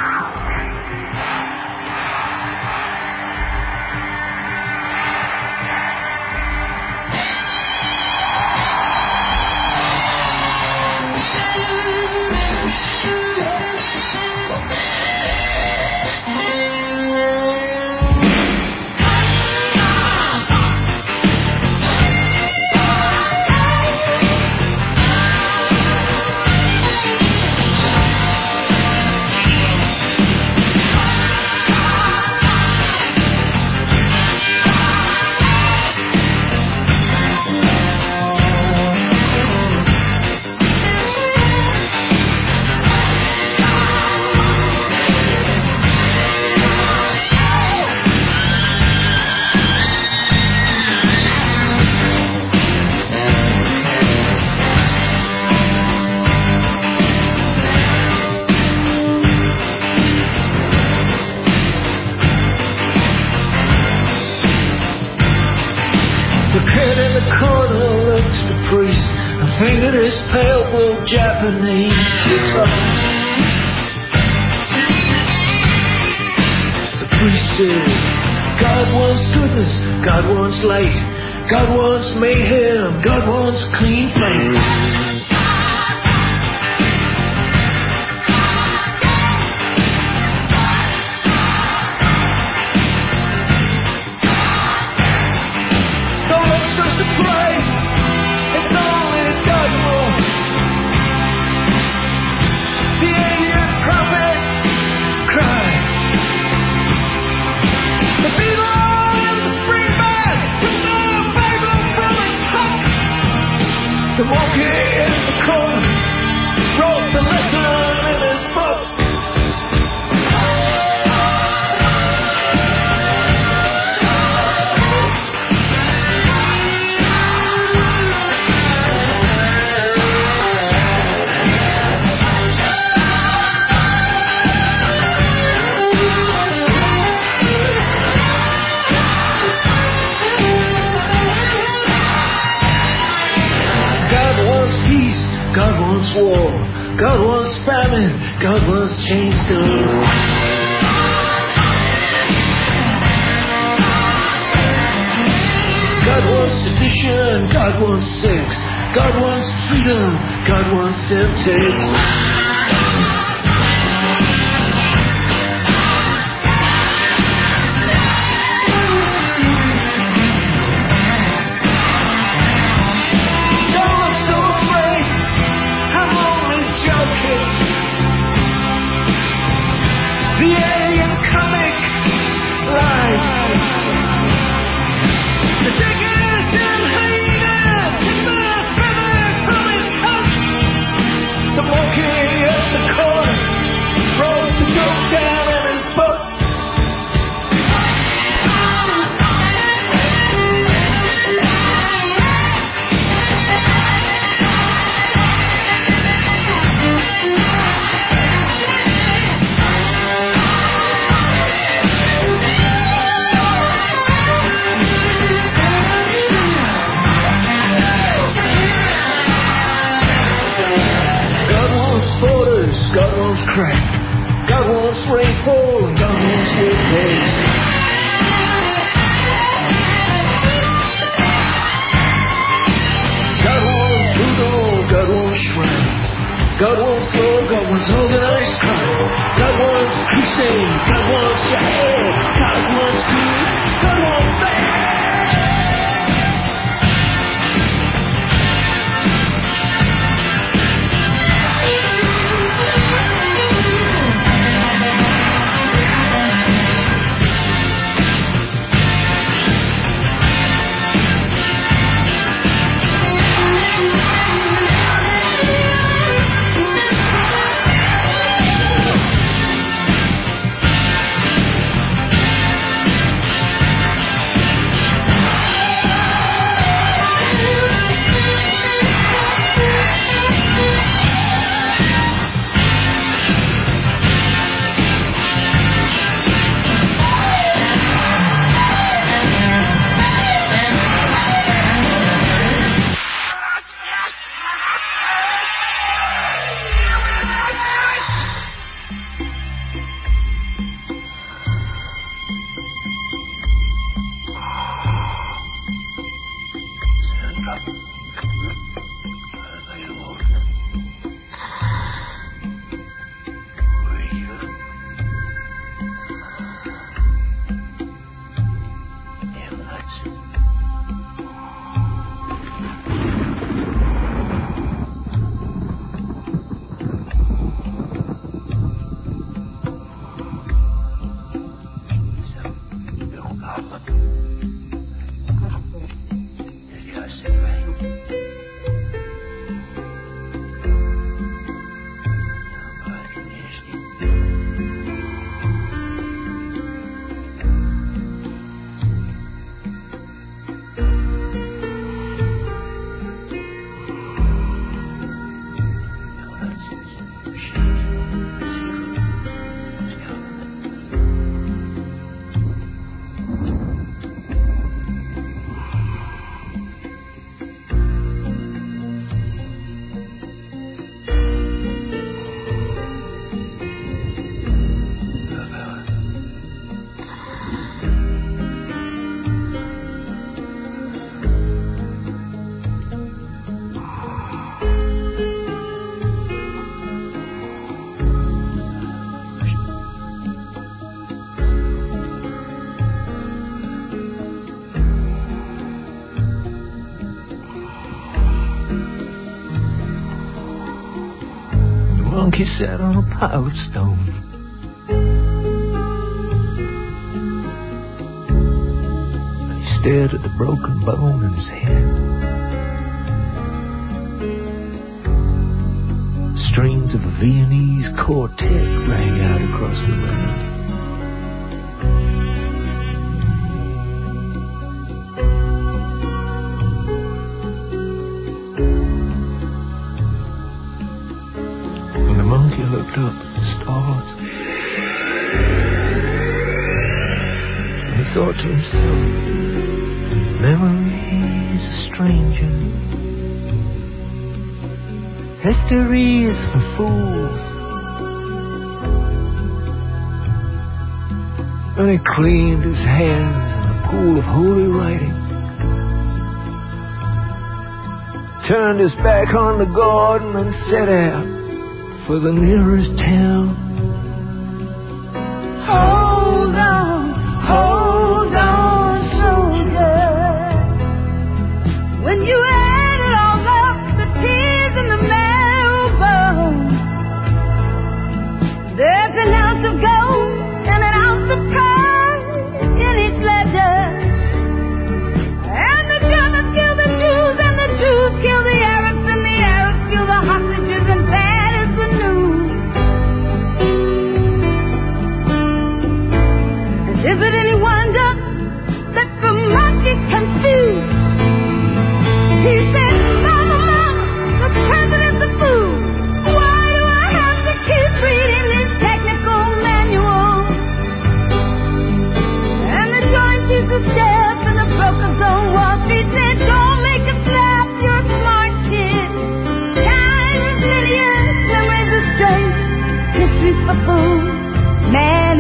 Finger is pale blue Japanese guitar. The priest says, God wants goodness, God wants light, God wants mayhem, God wants clean flame. The monkey in the corner wrote the lesson in his book. God wants war, God wants famine, God wants chains galore. God wants sedition, God wants sex, God wants freedom, God wants temptation. Lonely crack. God wants rainfall and God wants wet days. God wants voodoo, God wants shrine. God wants love, God wants organized crime. God wants crusade, God wants your head. God wants good, God wants bad. He sat on a pile of stone. And he stared at the broken bone in his hand. Strings of a Viennese quartet rang out across the land. He looked up at the stars, and he thought to himself, memory is a stranger, history is for fools. And he cleaned his hands in a pool of holy writing, turned his back on the garden and set out for the nearest town. Hold on, hold on, soldier. When you add it all up, the tears and the marrow bone, there's an ounce of gold and an ounce of pride in each ledger. And the Germans kill the Jews, and the Jews kill the Arabs, and the Arabs kill the hostages, and bad is the news.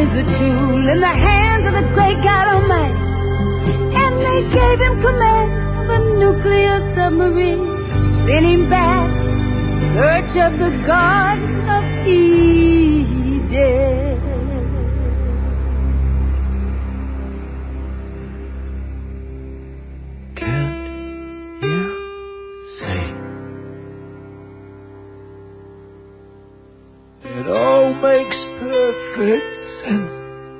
was a tool in the hands of the great God Almighty. And they gave him command of a nuclear submarine. Sent him back in search of the Garden of Eden. It all makes perfect sense,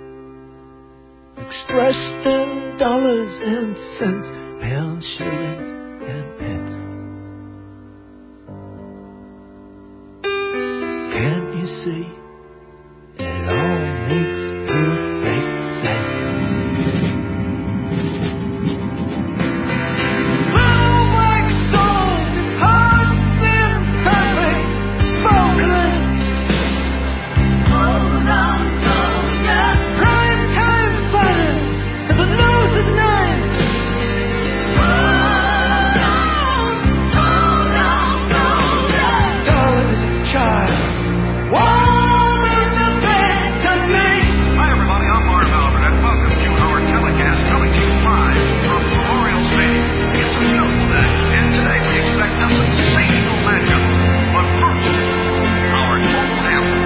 expressed in dollars and cents, pounds, shillings, and pence. Can't you see? It all makes perfect sense. Little white souls and hearts in perfect spoken. Hold on, soldier. Prime time fun, and the nose at nine. Hold on, hold on, soldier. Darling is a child, warm in the bed tonight. Hi everybody, I'm Marv Albert, and welcome to our telecast coming to you live from Memorial Stadium. It's a beautiful day, and today we expect a sensational matchup. But first, our total anthem.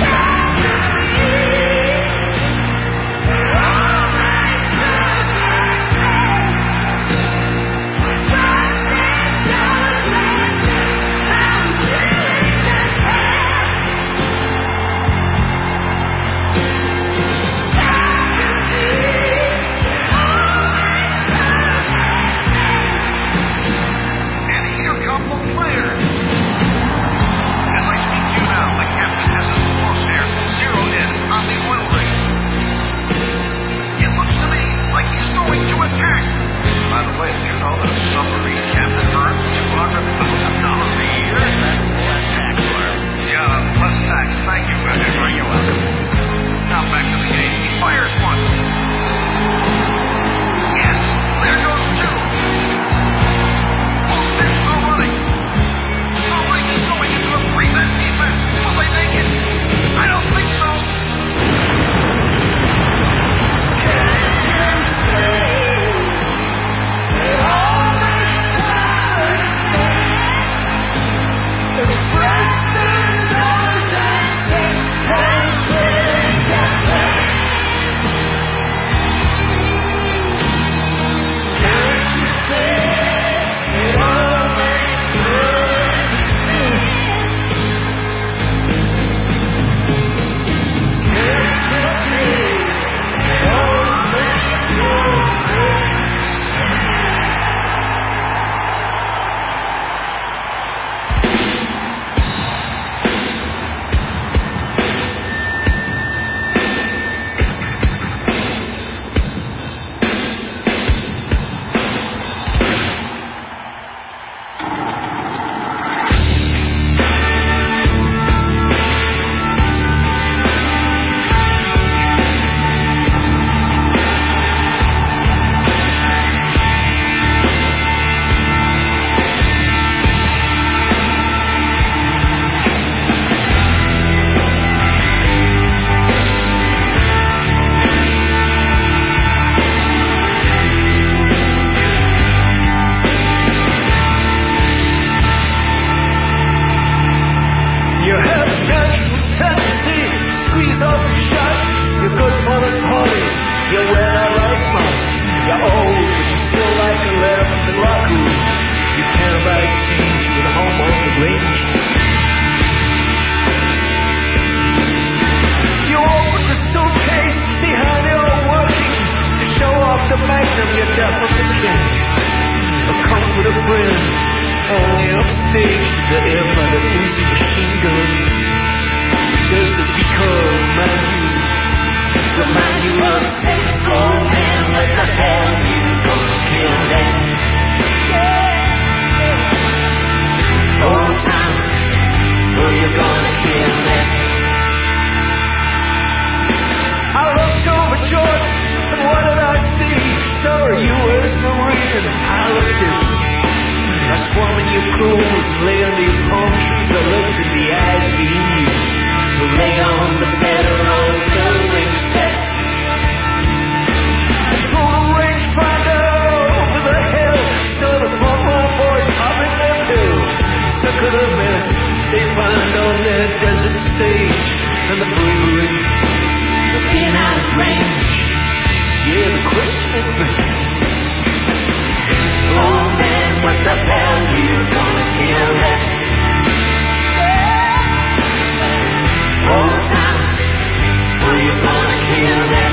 And here come the players. As I speak to you now, the captain has his crosshairs zeroed in on the oil rig. It looks to me like he's going to attack. By the way, did you know that a submarine captain earns two hundred thousand dollars a year? That's less tax, Marv. Yeah, less tax. Thank you, Henry. You're welcome. Now back to the game. He fires one. Yes, there goes two. Both men are running. The ring is going into a prevent defense. Will they make it? I don't think so. You have a natural tendency to squeeze off your shot. You're good for the party. You wear that right much. You're old, but you still like to laugh at the locker. You can't write scenes with home on the range. You open the suitcase behind your working to show off the magnum you got from the king. Or come with a friend, only upstage the air by the Uzi machine gun. Just to because remind you, remind you of old man, what the hell you gonna kill that? Old time, who you gonna kill that? I looked over George, and what did I see? Sorry, you were Serene. I looked at you. I swam in your clothes, lay under your palm trees. I looked in the eyes of Eve. So lay on the bed of the wings. purpose they find on their desert stage, and the bravery, the peanut range, yeah, the Christmas band. Oh man, what the hell you gonna kill that? Oh time, were you gonna kill that?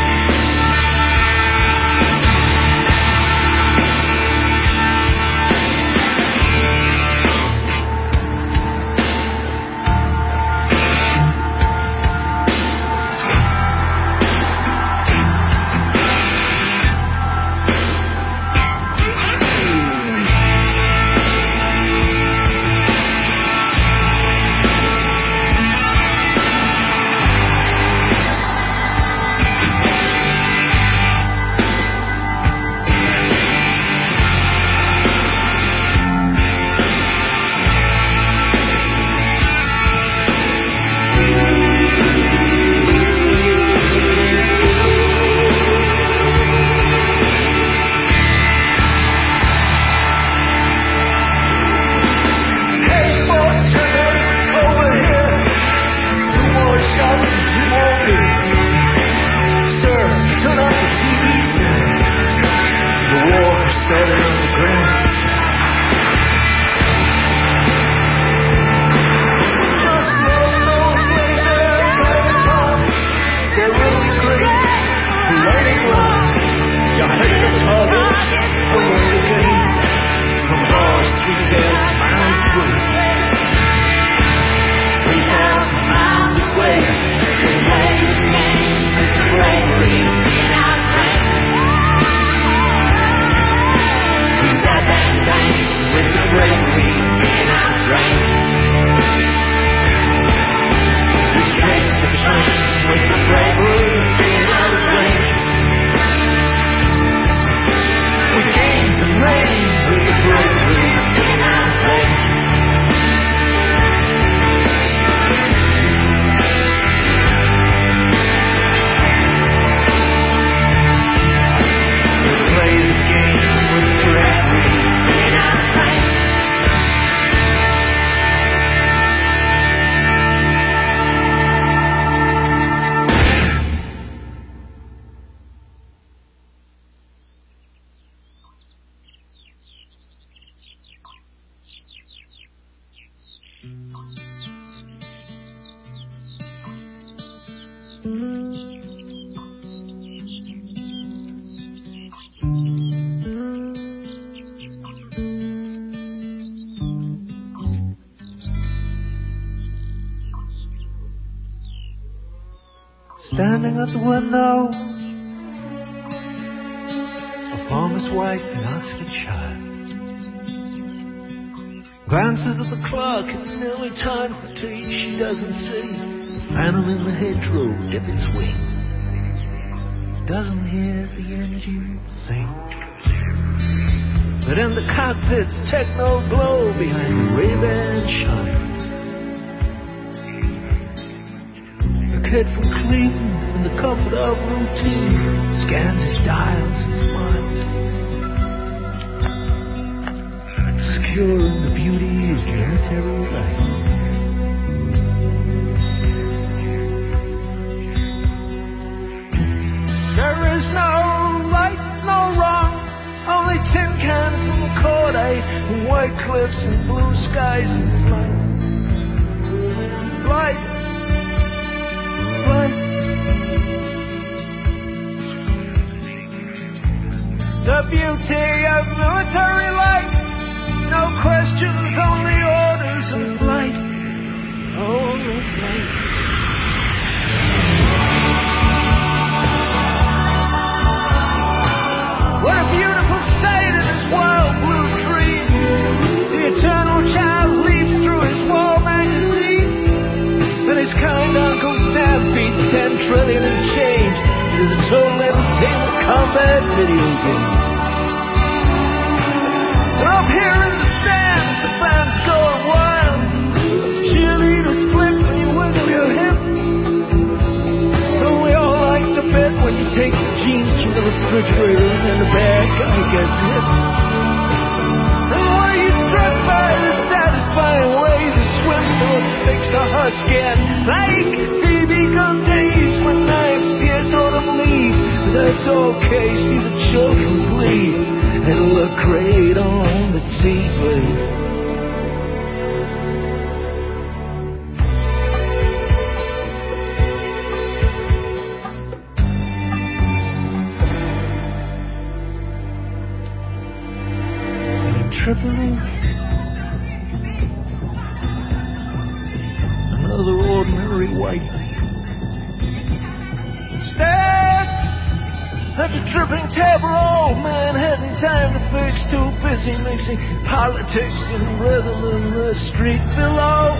Standing at the window, a farmer's wife in Oxfordshire glances at the clock, it's nearly time for tea. She doesn't see the phantom in the hedgerow dip its wing, doesn't hear the engine sing, but in the cockpit's techno glow behind the Ray-Ban shine, kid from Cleveland in the comfort of routine scans his dials and smiles, secure in the beauty of military life. There is no right, no wrong, only tin cans and corday and white cliffs and blue skies and flight. Flight. The beauty of military life, no questions, only orders and flight, only flight. What a beautiful state in this wild blue dream. The eternal child leaps through his wall magazine, and his kind Uncle Sam feeds ten trillion and change to the total entertainment combat video game. And up here in the stands, the band's going wild. Cheerleaders flip when you wiggle your hip. Don't we all like to bet when you take the jeans from the refrigerator and then the bad guy gets hit? And were you struck by the satisfying way just get like the begun days when knives pierce autumn leaves. But that's okay, see the children bleed. It'll look great on the T V. Tripoli, another ordinary white stand at the dripping table. Old man hadn't time to fix, too busy mixing politics and rhythm in the street below.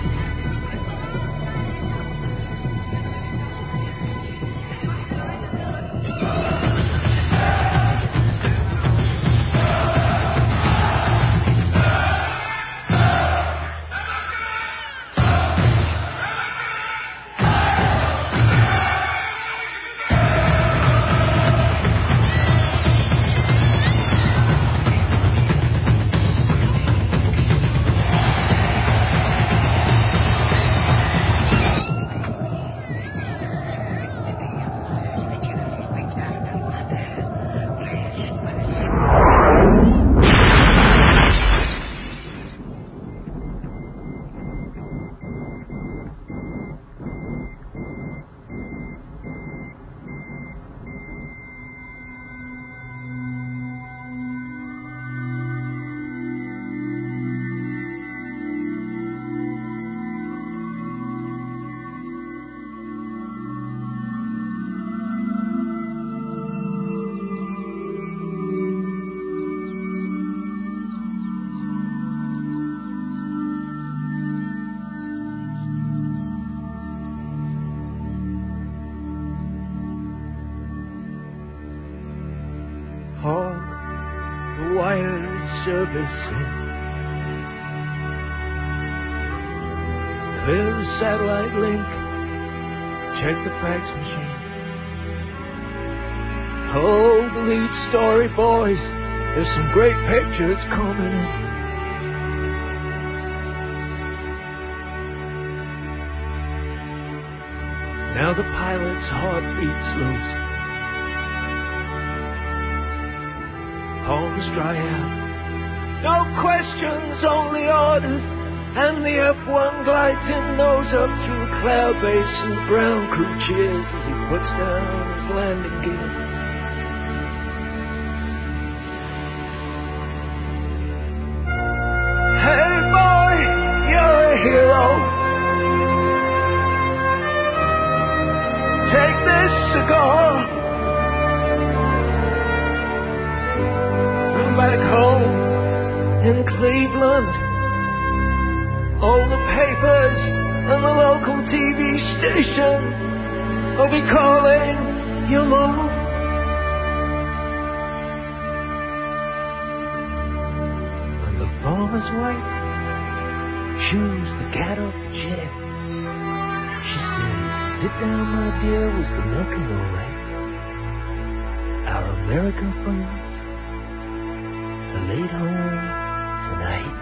Servicing. Clear the satellite link. Check the fax machine. Hold the lead story, boys. There's some great pictures coming in. Now the pilot's heart beats loose. Palms dry out. No questions, only orders. And the F one glides in, nose up through the cloud base, and the ground crew cheers as he puts down his landing gear. Hey boy, you're a hero. Take this cigar. Come back home. In Cleveland, all the papers and the local T V station will be calling your mom. And the farmer's wife chews the cat off the chair. She says, sit down, my dear, was the milking all right? Our American friends are laid home tonight.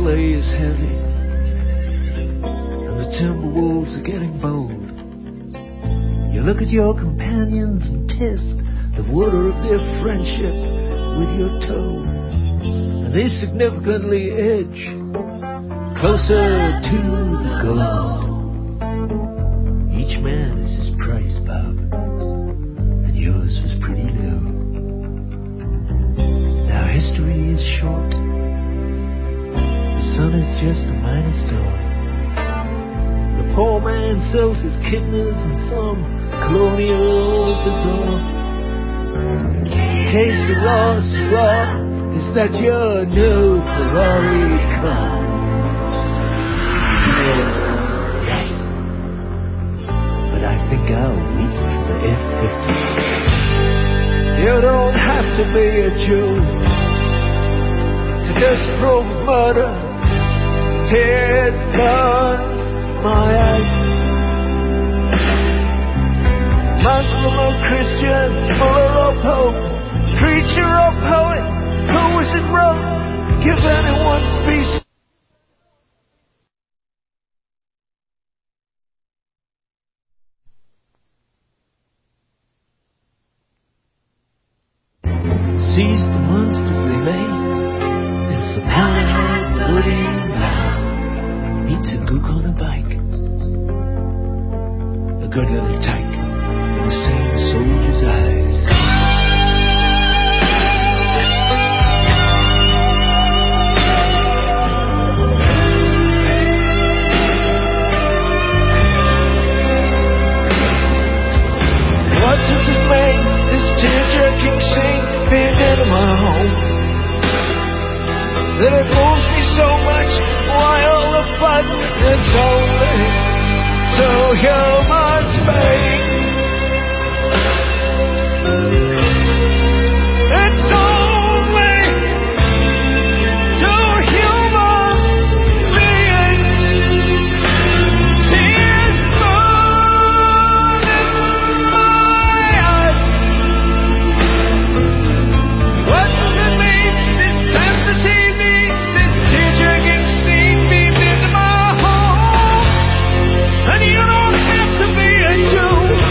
sleigh is heavy, and the timber wolves are getting bold. You look at your companions and test the water of their friendship with your toe, and they significantly edge closer to the goal. Each man is his price, Bob, and yours was pretty low. Now history is short. The sun is just a minor star. The poor man sells his kidneys and some colonial bazaar. Hey, Sarah, Sarah, is that your new Ferrari car? Yes, but I think I'll wait for the F fifty. You don't have to be a Jew to disprove murder. Tears, blood, my eyes. Muslim or Christian, Muller or Pope, preacher or poet, who was it wrote? Give anyone peace. Seize the monsters they made. It's the power of Woody now. Meets a gook on a bike. A good little tyke with the same soldier's eyes. What does it make, this tear-jerking scene being into my home? That it moves me so much, why all the fuss? It's only so humans make. It's only two human beings. Tears burn in my eyes. What does it mean? This time's the T V. This tear-jerking scene beamed into my home. And you don't have to be a Jew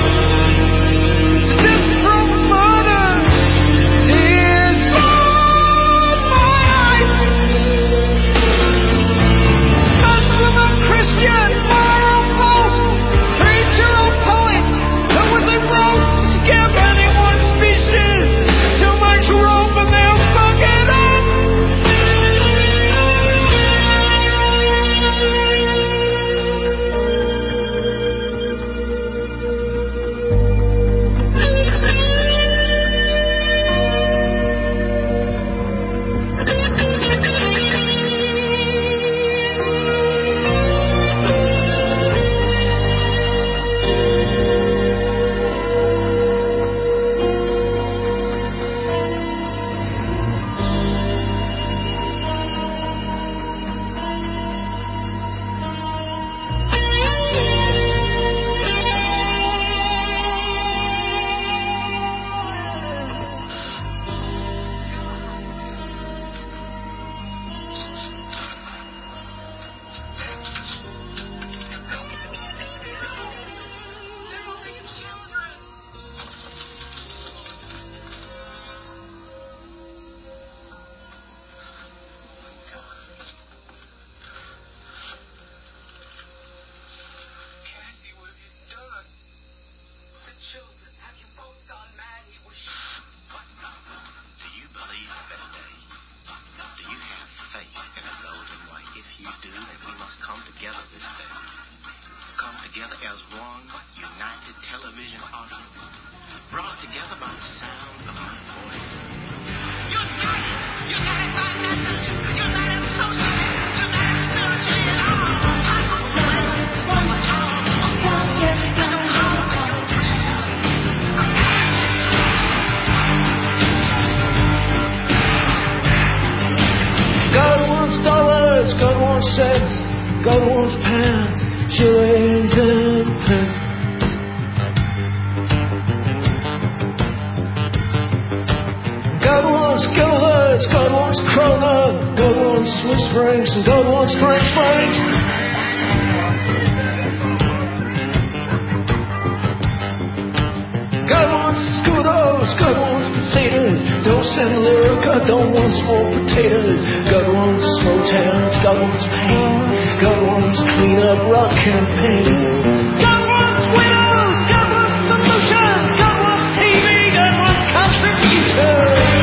Springs, and God wants Frank Springs. God wants scooters, God wants potatoes. Don't send lyric, God don't want small potatoes. God wants slow towns, God wants pain. God wants clean up rock campaign. God wants widows, God wants solutions. God wants T V, God wants contributions.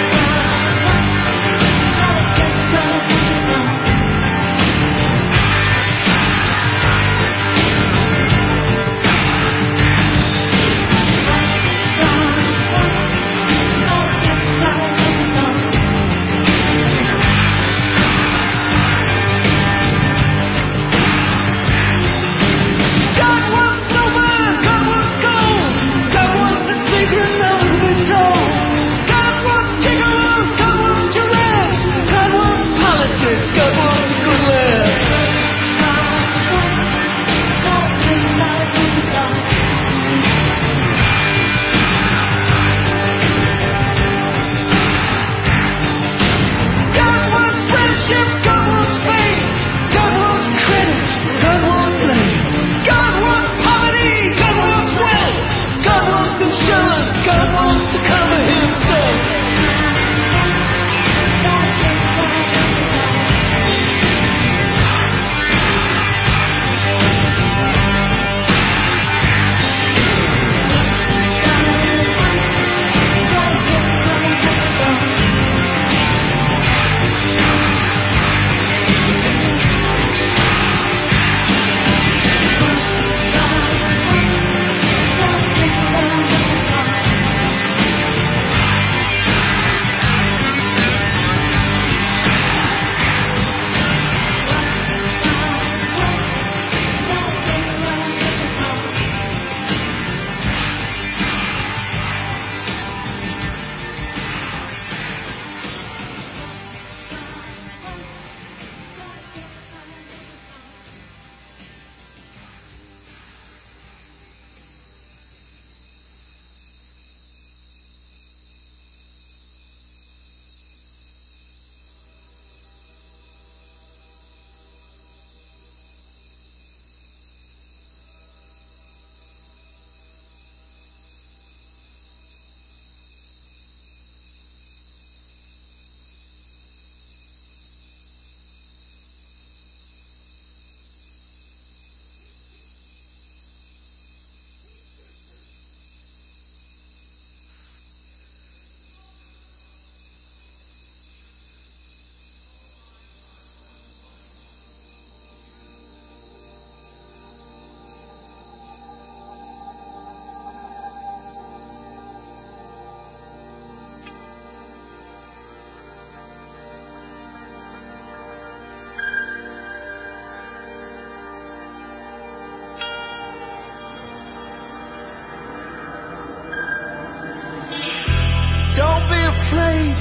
Don't be afraid,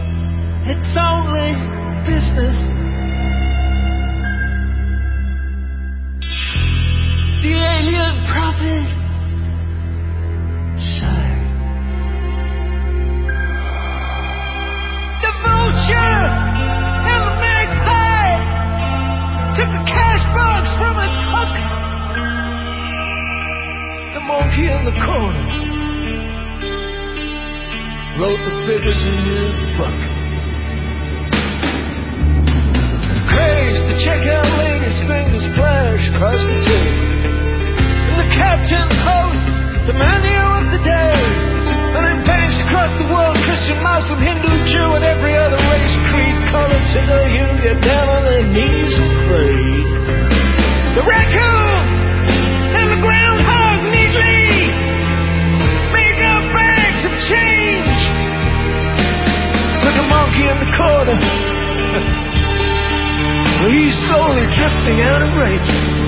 it's only business. The alien prophet, sire. The vulture and the magpie took the cash box from its hook. The monkey in the corner wrote the figures in his book. Crazed, the checkout lady's fingers flash across the table. And the captain's host, the menu of the day. And in banks across the world, Christian, Muslim, Hindu, Jew, and every other race, creed, color, to the hue, get down on their knees and pray. The raccoon and the groundhog neatly make up bags of change. Like a monkey in the corner, he's slowly drifting out of range.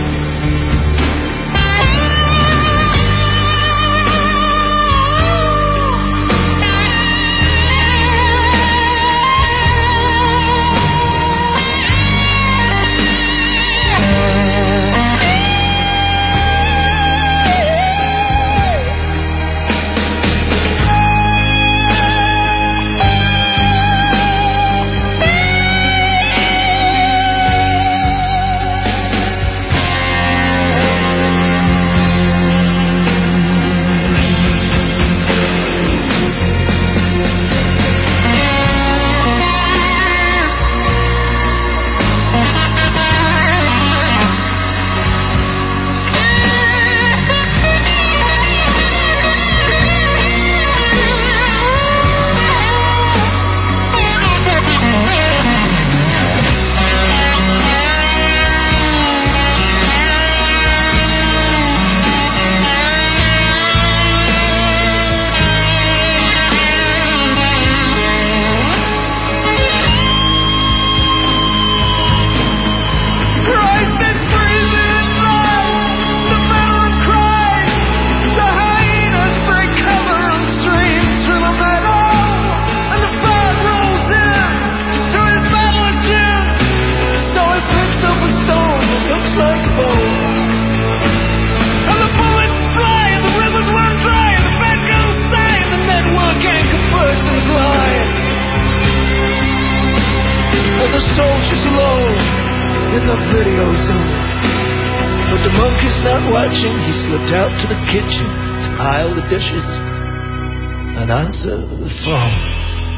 in the pretty old summer. But the monkey's not watching. He slipped out to the kitchen to pile the dishes and answer the phone.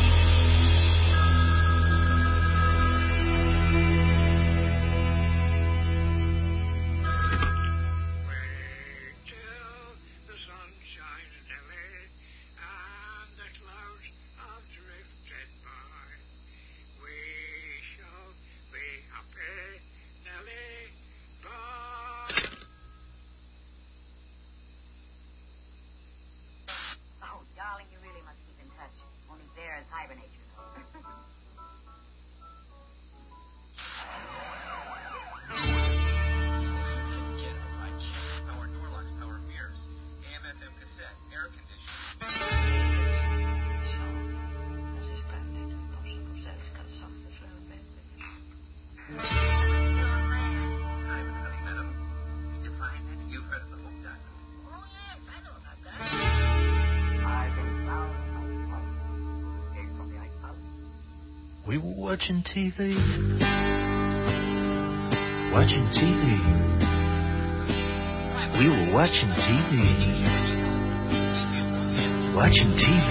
We were watching T V, watching T V. We were watching T V, watching T V.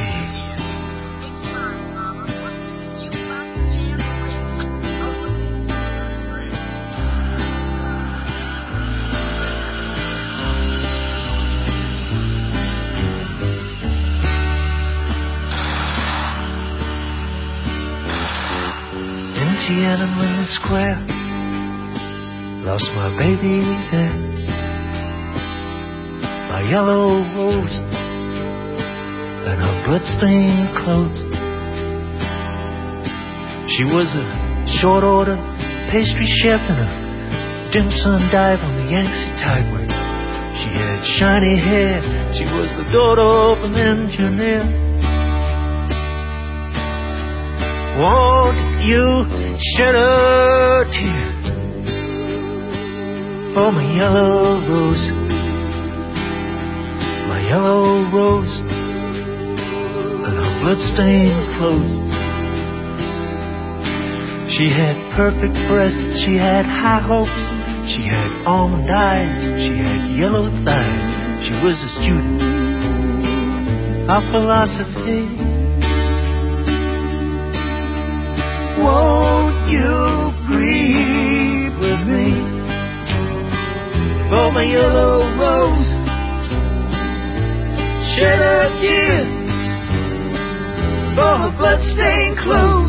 Tiananmen Square, lost my baby there. My yellow rose and her bloodstained clothes. She was a short order pastry chef and a dim sum dive on the Yangtze Tideway. She had shiny hair. She was the daughter of an engineer. Won't you shed a tear for my yellow rose, my yellow rose, and her bloodstained clothes. She had perfect breasts, she had high hopes, she had almond eyes, she had yellow thighs. She was a student of philosophy. Won't you grieve with me for my yellow rose? Shed a tear for her bloodstained clothes.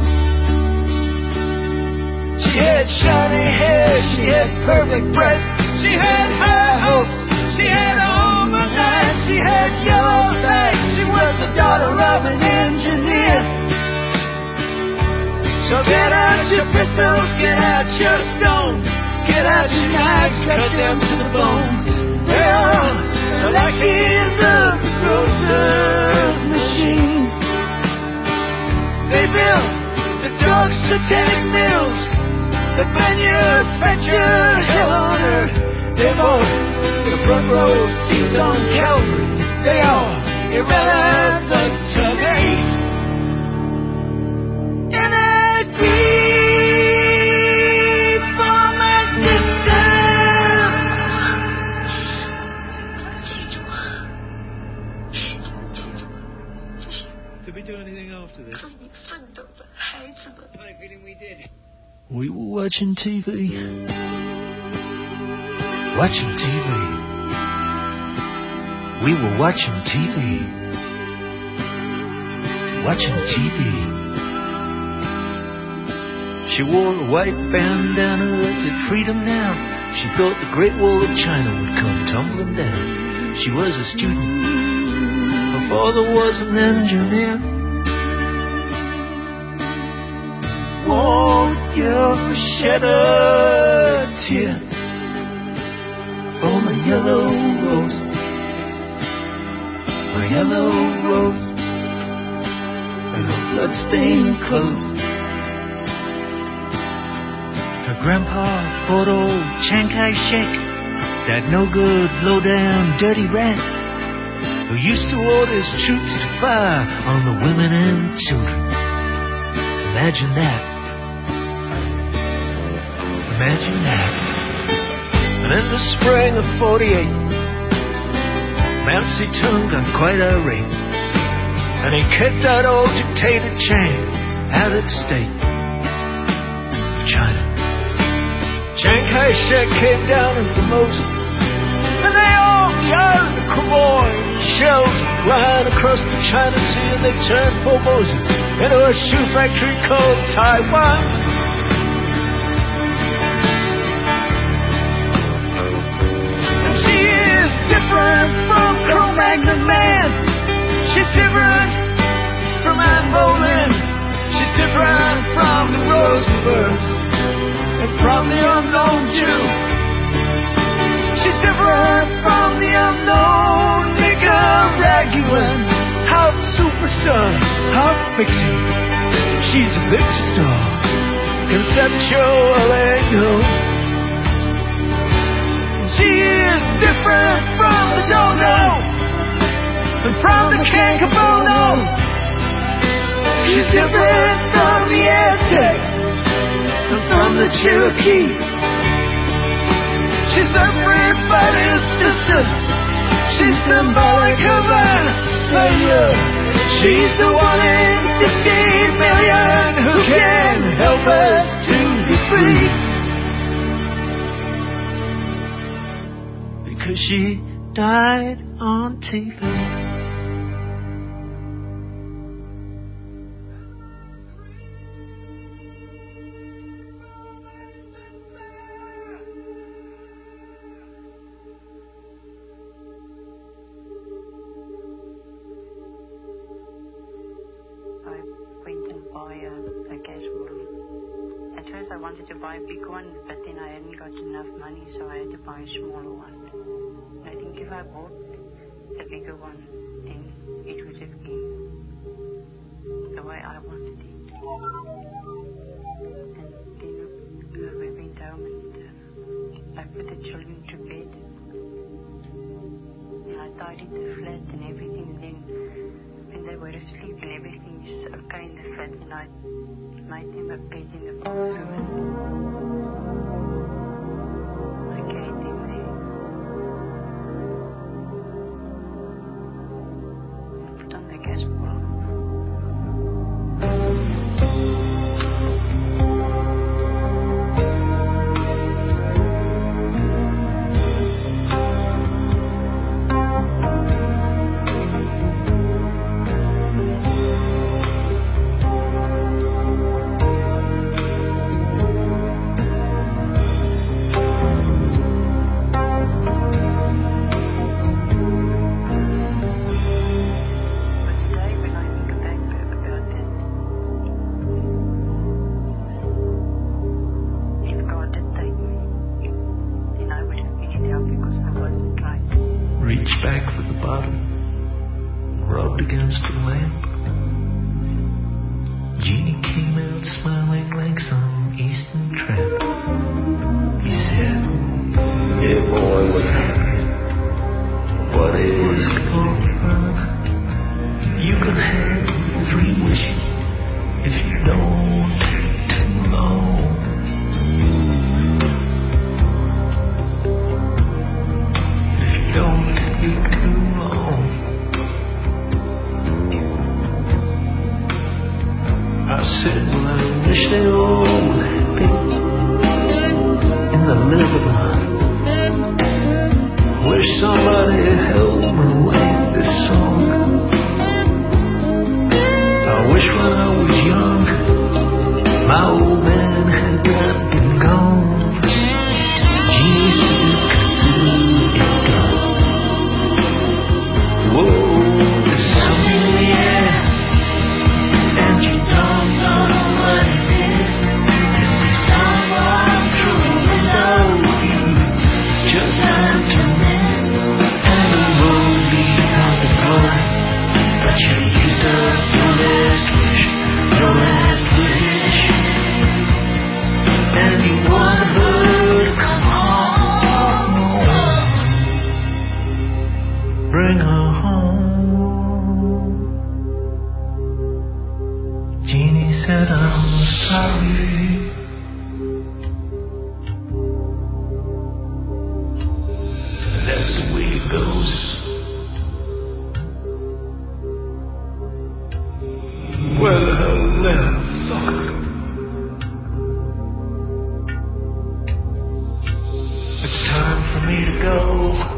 She had shiny hair, she had perfect breasts, she had high hopes, she had almond eyes, she had yellow thighs. She was the daughter of an engineer. So get out your pistols, get out your stones, get out your knives, cut them to the bone. Well, so like in the grocer's machine, they built the dark satanic mills that manufacture hell on earth. They bought the front row seats on Calvary. They are irrelevant to me. We were watching T V, watching T V. We were watching T V, watching T V. She wore a white bandana as a freedom now. She thought the Great Wall of China would come tumbling down. She was a student. Her father was an engineer. Won't you shed a tear for my yellow rose, my yellow rose, and her bloodstained clothes. Her grandpa fought old Chiang Kai-shek, that no-good, low-down, dirty rat who used to order his troops to fire on the women and children. Imagine that. Imagine that. And in the spring of forty-eight, Mao Zedong got quite irate, and he kicked that old dictator Chiang out of the state of China. Chiang Kai-shek came down in Formosa, and they all yelled and cravoyed. Shells flying across the China Sea, and they turned Formosa into a shoe factory called Taiwan. Different from Cro-Magnon man. She's different from Anne Boleyn. She's different from the Rosenbergs and from the unknown Jew. She's different from the unknown Nicaraguan. Half superstar, half victim. She's a picture star, conceptual angel. She is different from the dodo and from the cancabono. She's different from the Aztec and from the Cherokee. She's everybody's sister. She's symbolic of our failure. She's the one in fifteen million who can help us to be free. Because she died on T V. I went and buy a, a gas bottle. At first I wanted to buy a big one, but then I hadn't got enough money, so I had to buy a smaller one. I think if I bought the bigger one, then it would have been the way I wanted it. And then uh, we went home and uh, I put the children to bed. And I tidied the flat and everything. And then when they were asleep and everything is okay in the flat, and I made them a bed in the bathroom. And I carried them there. On the gas bottle. Jeannie said, I'm sorry. Where the hell now? It's time for me to go.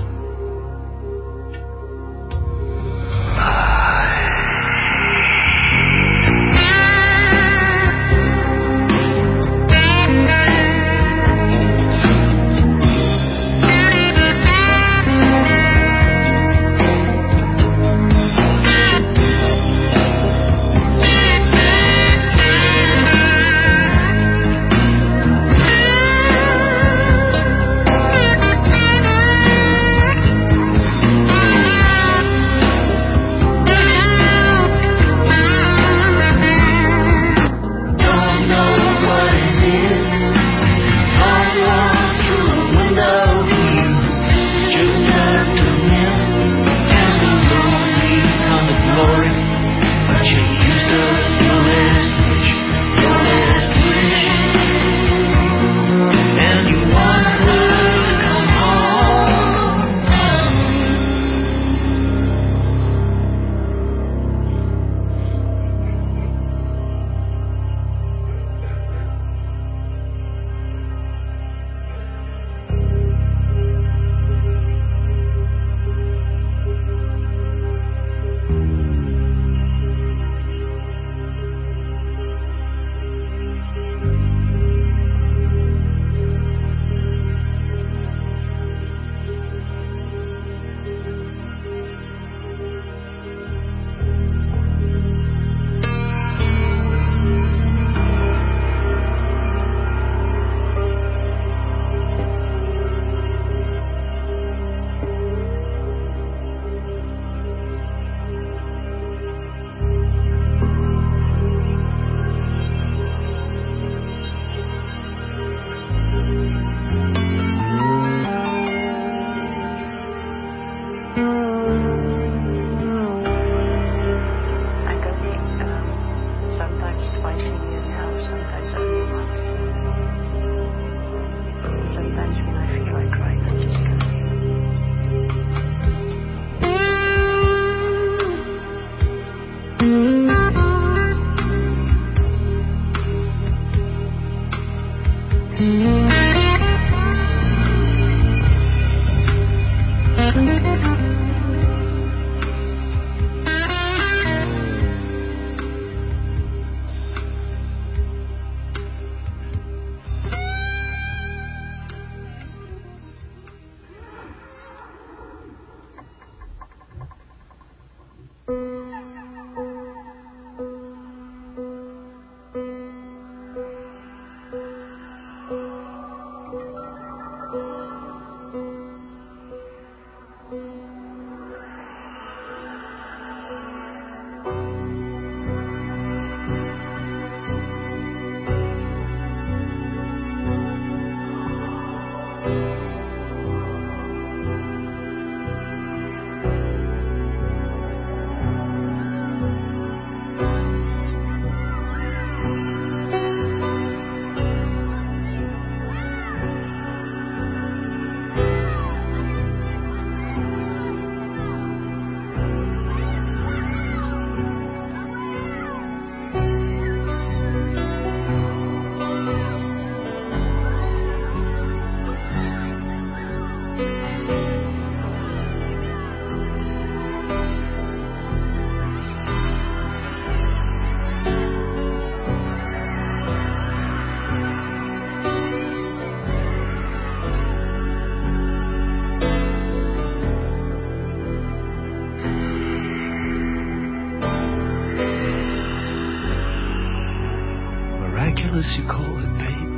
You call it, babe.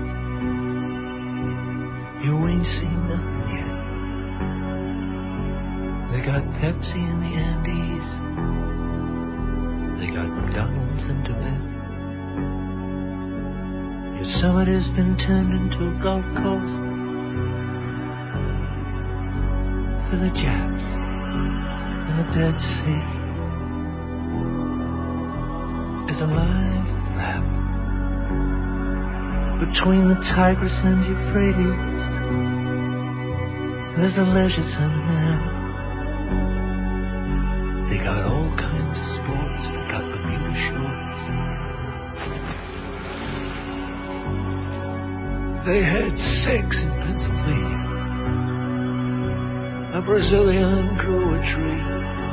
You ain't seen nothing yet. They got Pepsi in the Andes. They got McDonald's in Tibet. Yosemite has been turned into a golf course for the Japs and the Dead Sea is a live map between the Tigris and Euphrates. There's a leisure center now. They got all kinds of sports. They got Bermuda Shore they had sex in Pennsylvania. A Brazilian grew a tree.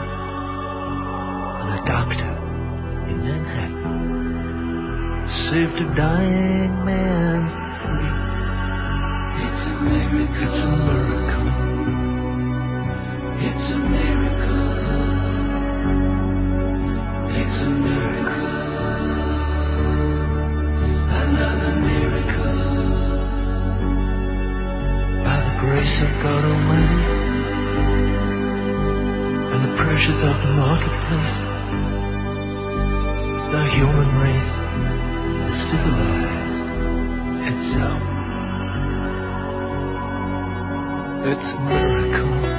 And a doctor in Manhattan saved a dying man free. It's a miracle. It's a miracle. It's a miracle. It's a miracle. Another miracle. By the grace of God Almighty and the pressures of the marketplace, the human race is civilized itself. It's a miracle.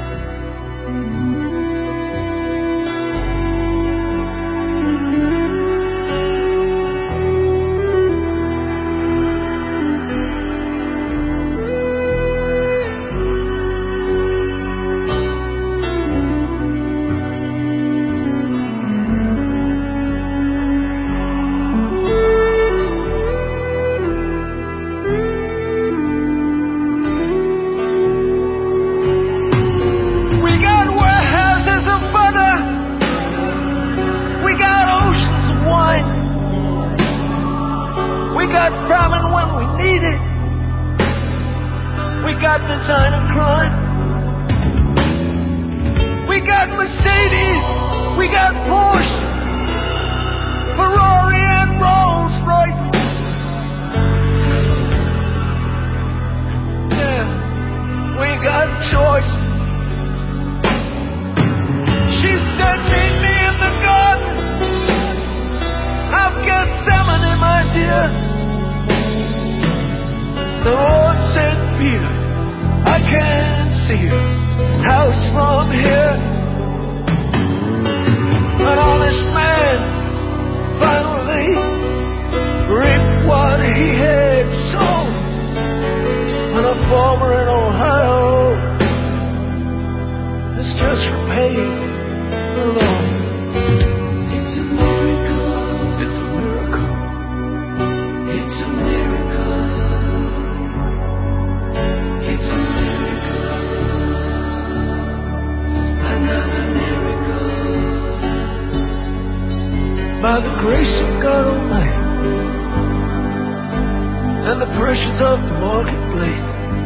By the grace of God Almighty and the pressures of the marketplace,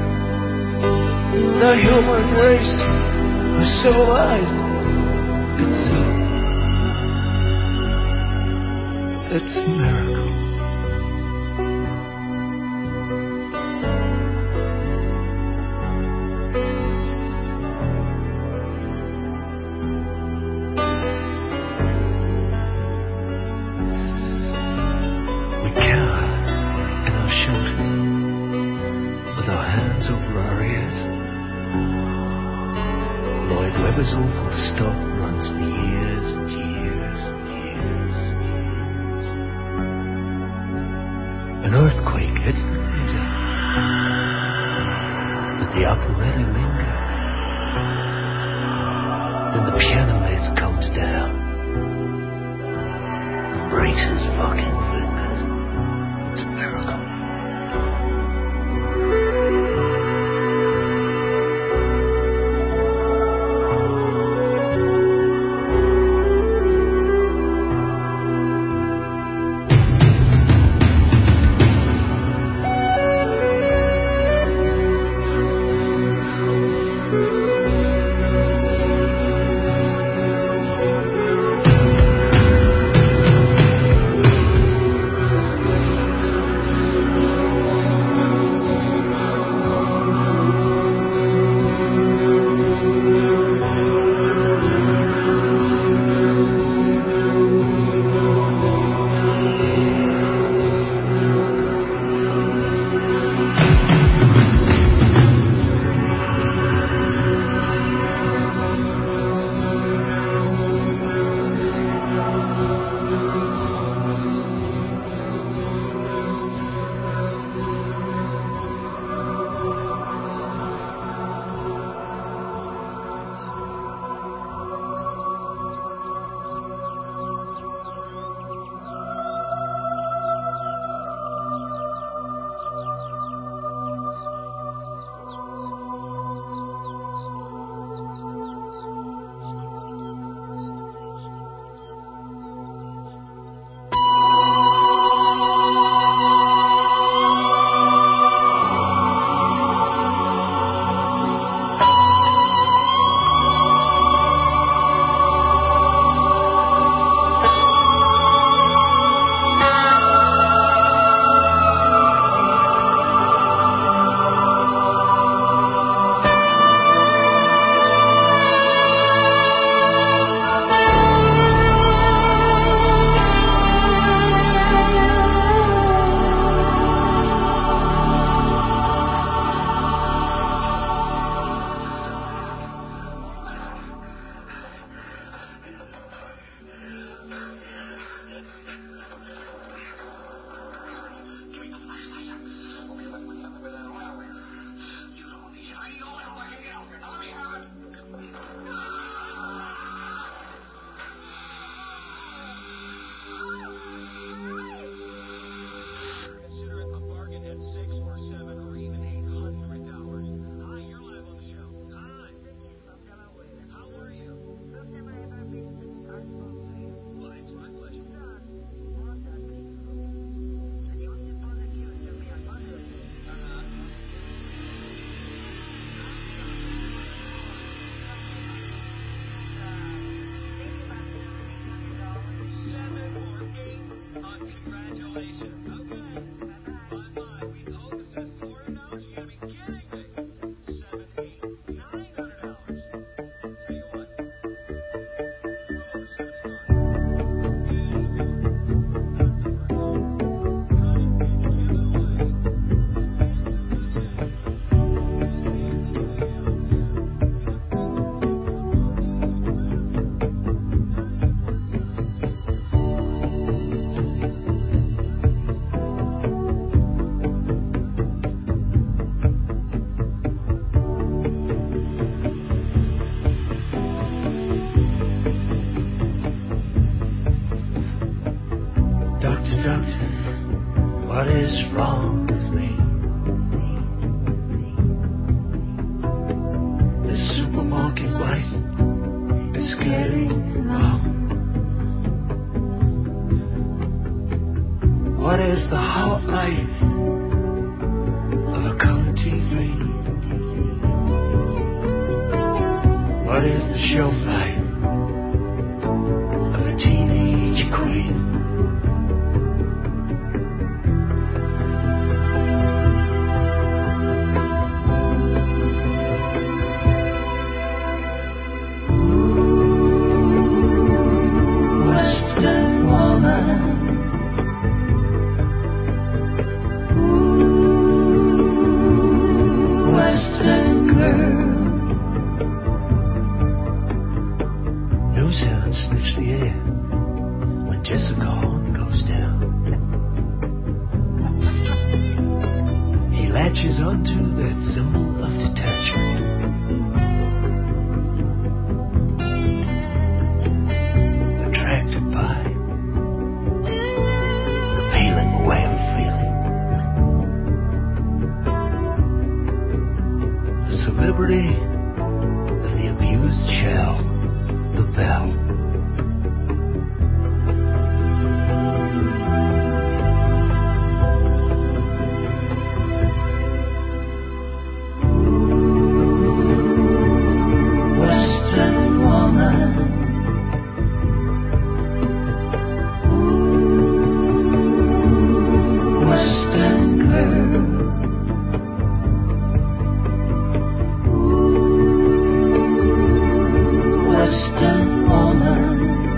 the human race is civilized itself. It's a miracle. doctor, what is wrong with me? The supermarket life is getting long. What is the hot life of a color T V? What is the shelf life of a teenage queen? Western woman, Western girl, knows how to snatch the air when Jessica Horn goes down. He latches onto that symbol of detachment. Attracted by the appealing way of feeling. The celebrity of the abused shell, the bell. Western woman, Western girl, Western woman,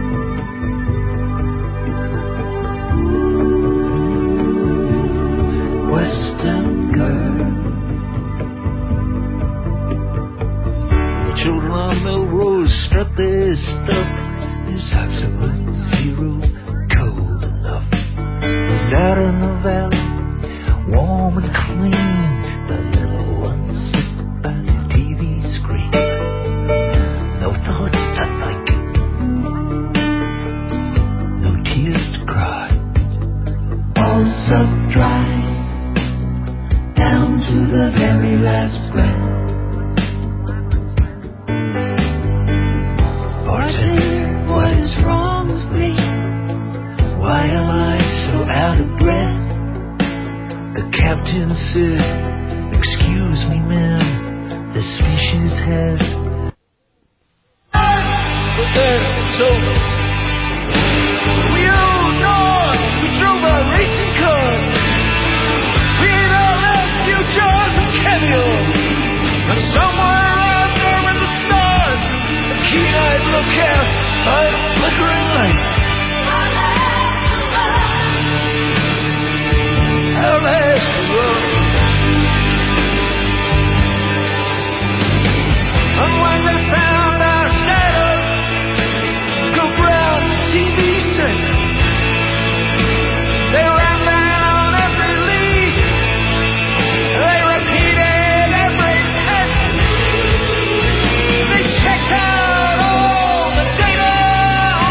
Western girl. The children on Melrose strut their stuff. There's absolute zero cold enough. And out in the valley, warm and clean, the little ones sit by the T V screen. No thoughts to think, no tears to cry. All sucked dry, down to the very last breath. Bartender, what is wrong with me? Why am I so out of breath? The captain said, excuse me, ma'am, the species has. But then it's over. We owe North, who drove our racing cars. We ate our last few jars of caviar. And somewhere out there in the stars, a keen-eyed lookout spied a flickering light. Our last run. And when they found our shadows go brown T V set, they ran down every lead. They repeated every test. They checked out all the data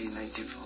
nineteen eighty-four.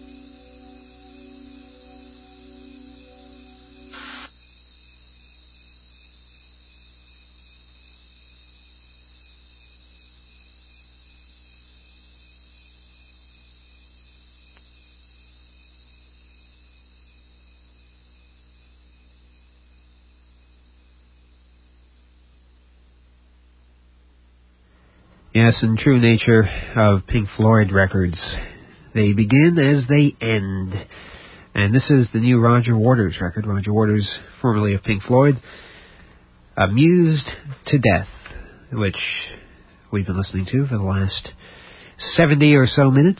Yes, in true nature of Pink Floyd records, they begin as they end. And this is the new Roger Waters record. Roger Waters, formerly of Pink Floyd, Amused to Death, which we've been listening to for the last seventy or so minutes.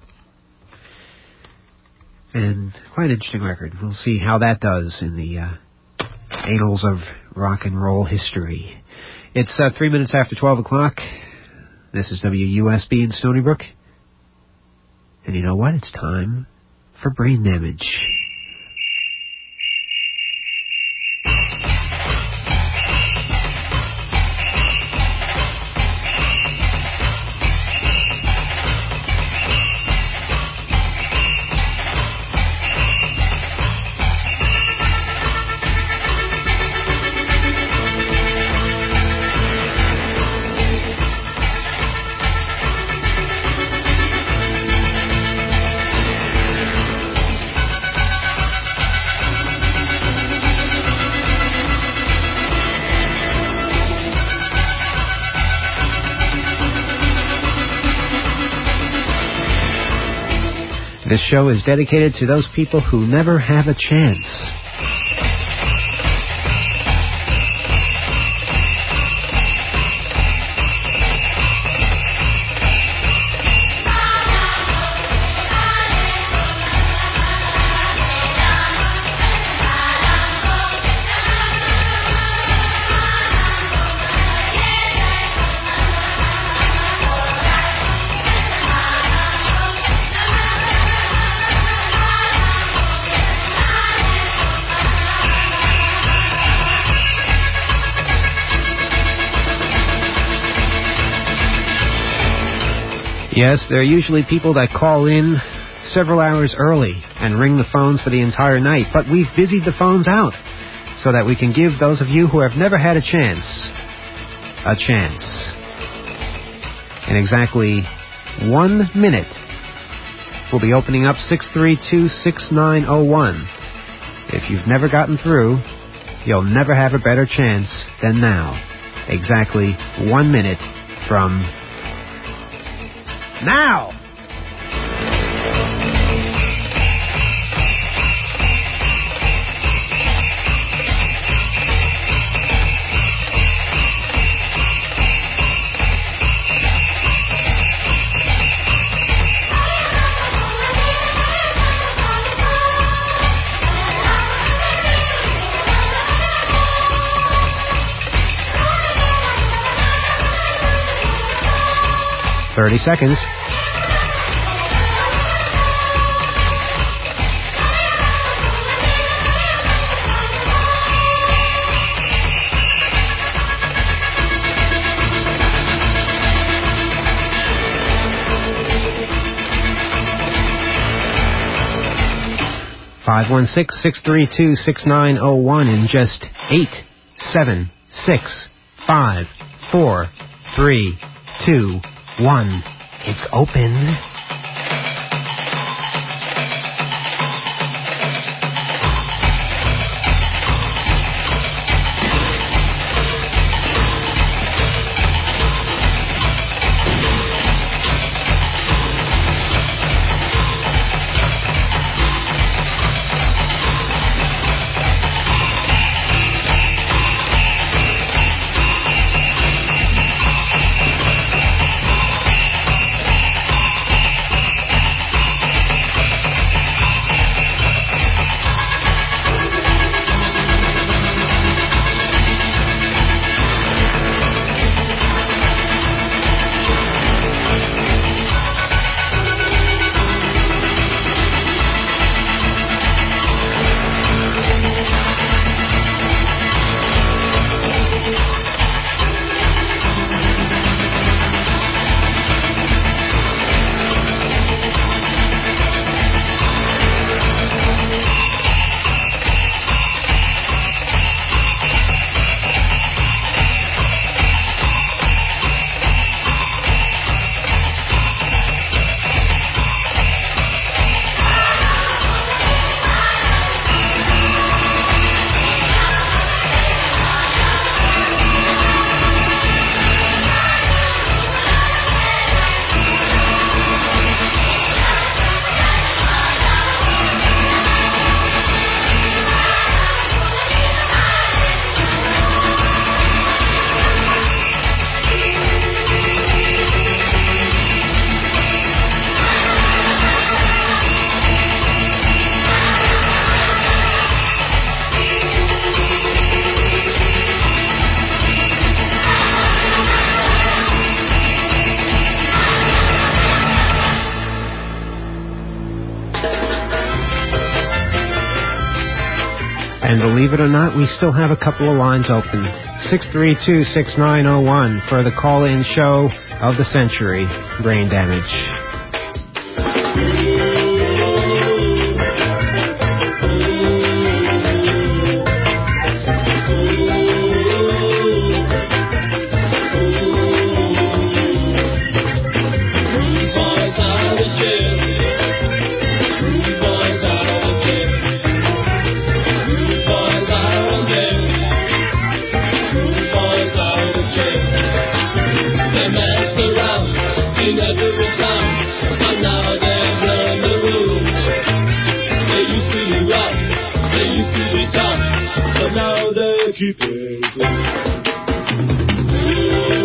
And quite an interesting record. We'll see how that does in the uh, annals of rock and roll history. It's uh, three minutes after twelve o'clock. This is W U S B in Stony Brook. And you know what? It's time for Brain Damage. This show is dedicated to those people who never have a chance. Yes, there are usually people that call in several hours early and ring the phones for the entire night, but we've busied the phones out so that we can give those of you who have never had a chance a chance. In exactly one minute, we'll be opening up six three two, six nine zero one. If you've never gotten through, you'll never have a better chance than now. Exactly one minute from now. Thirty seconds. five one six, six three two, six nine zero one in just eight, seven, six, five, four, three, two, one. It's open. believe it or not, we still have a couple of lines open. six three two, six nine zero one for the call-in show of the century, Brain Damage. Keep it going.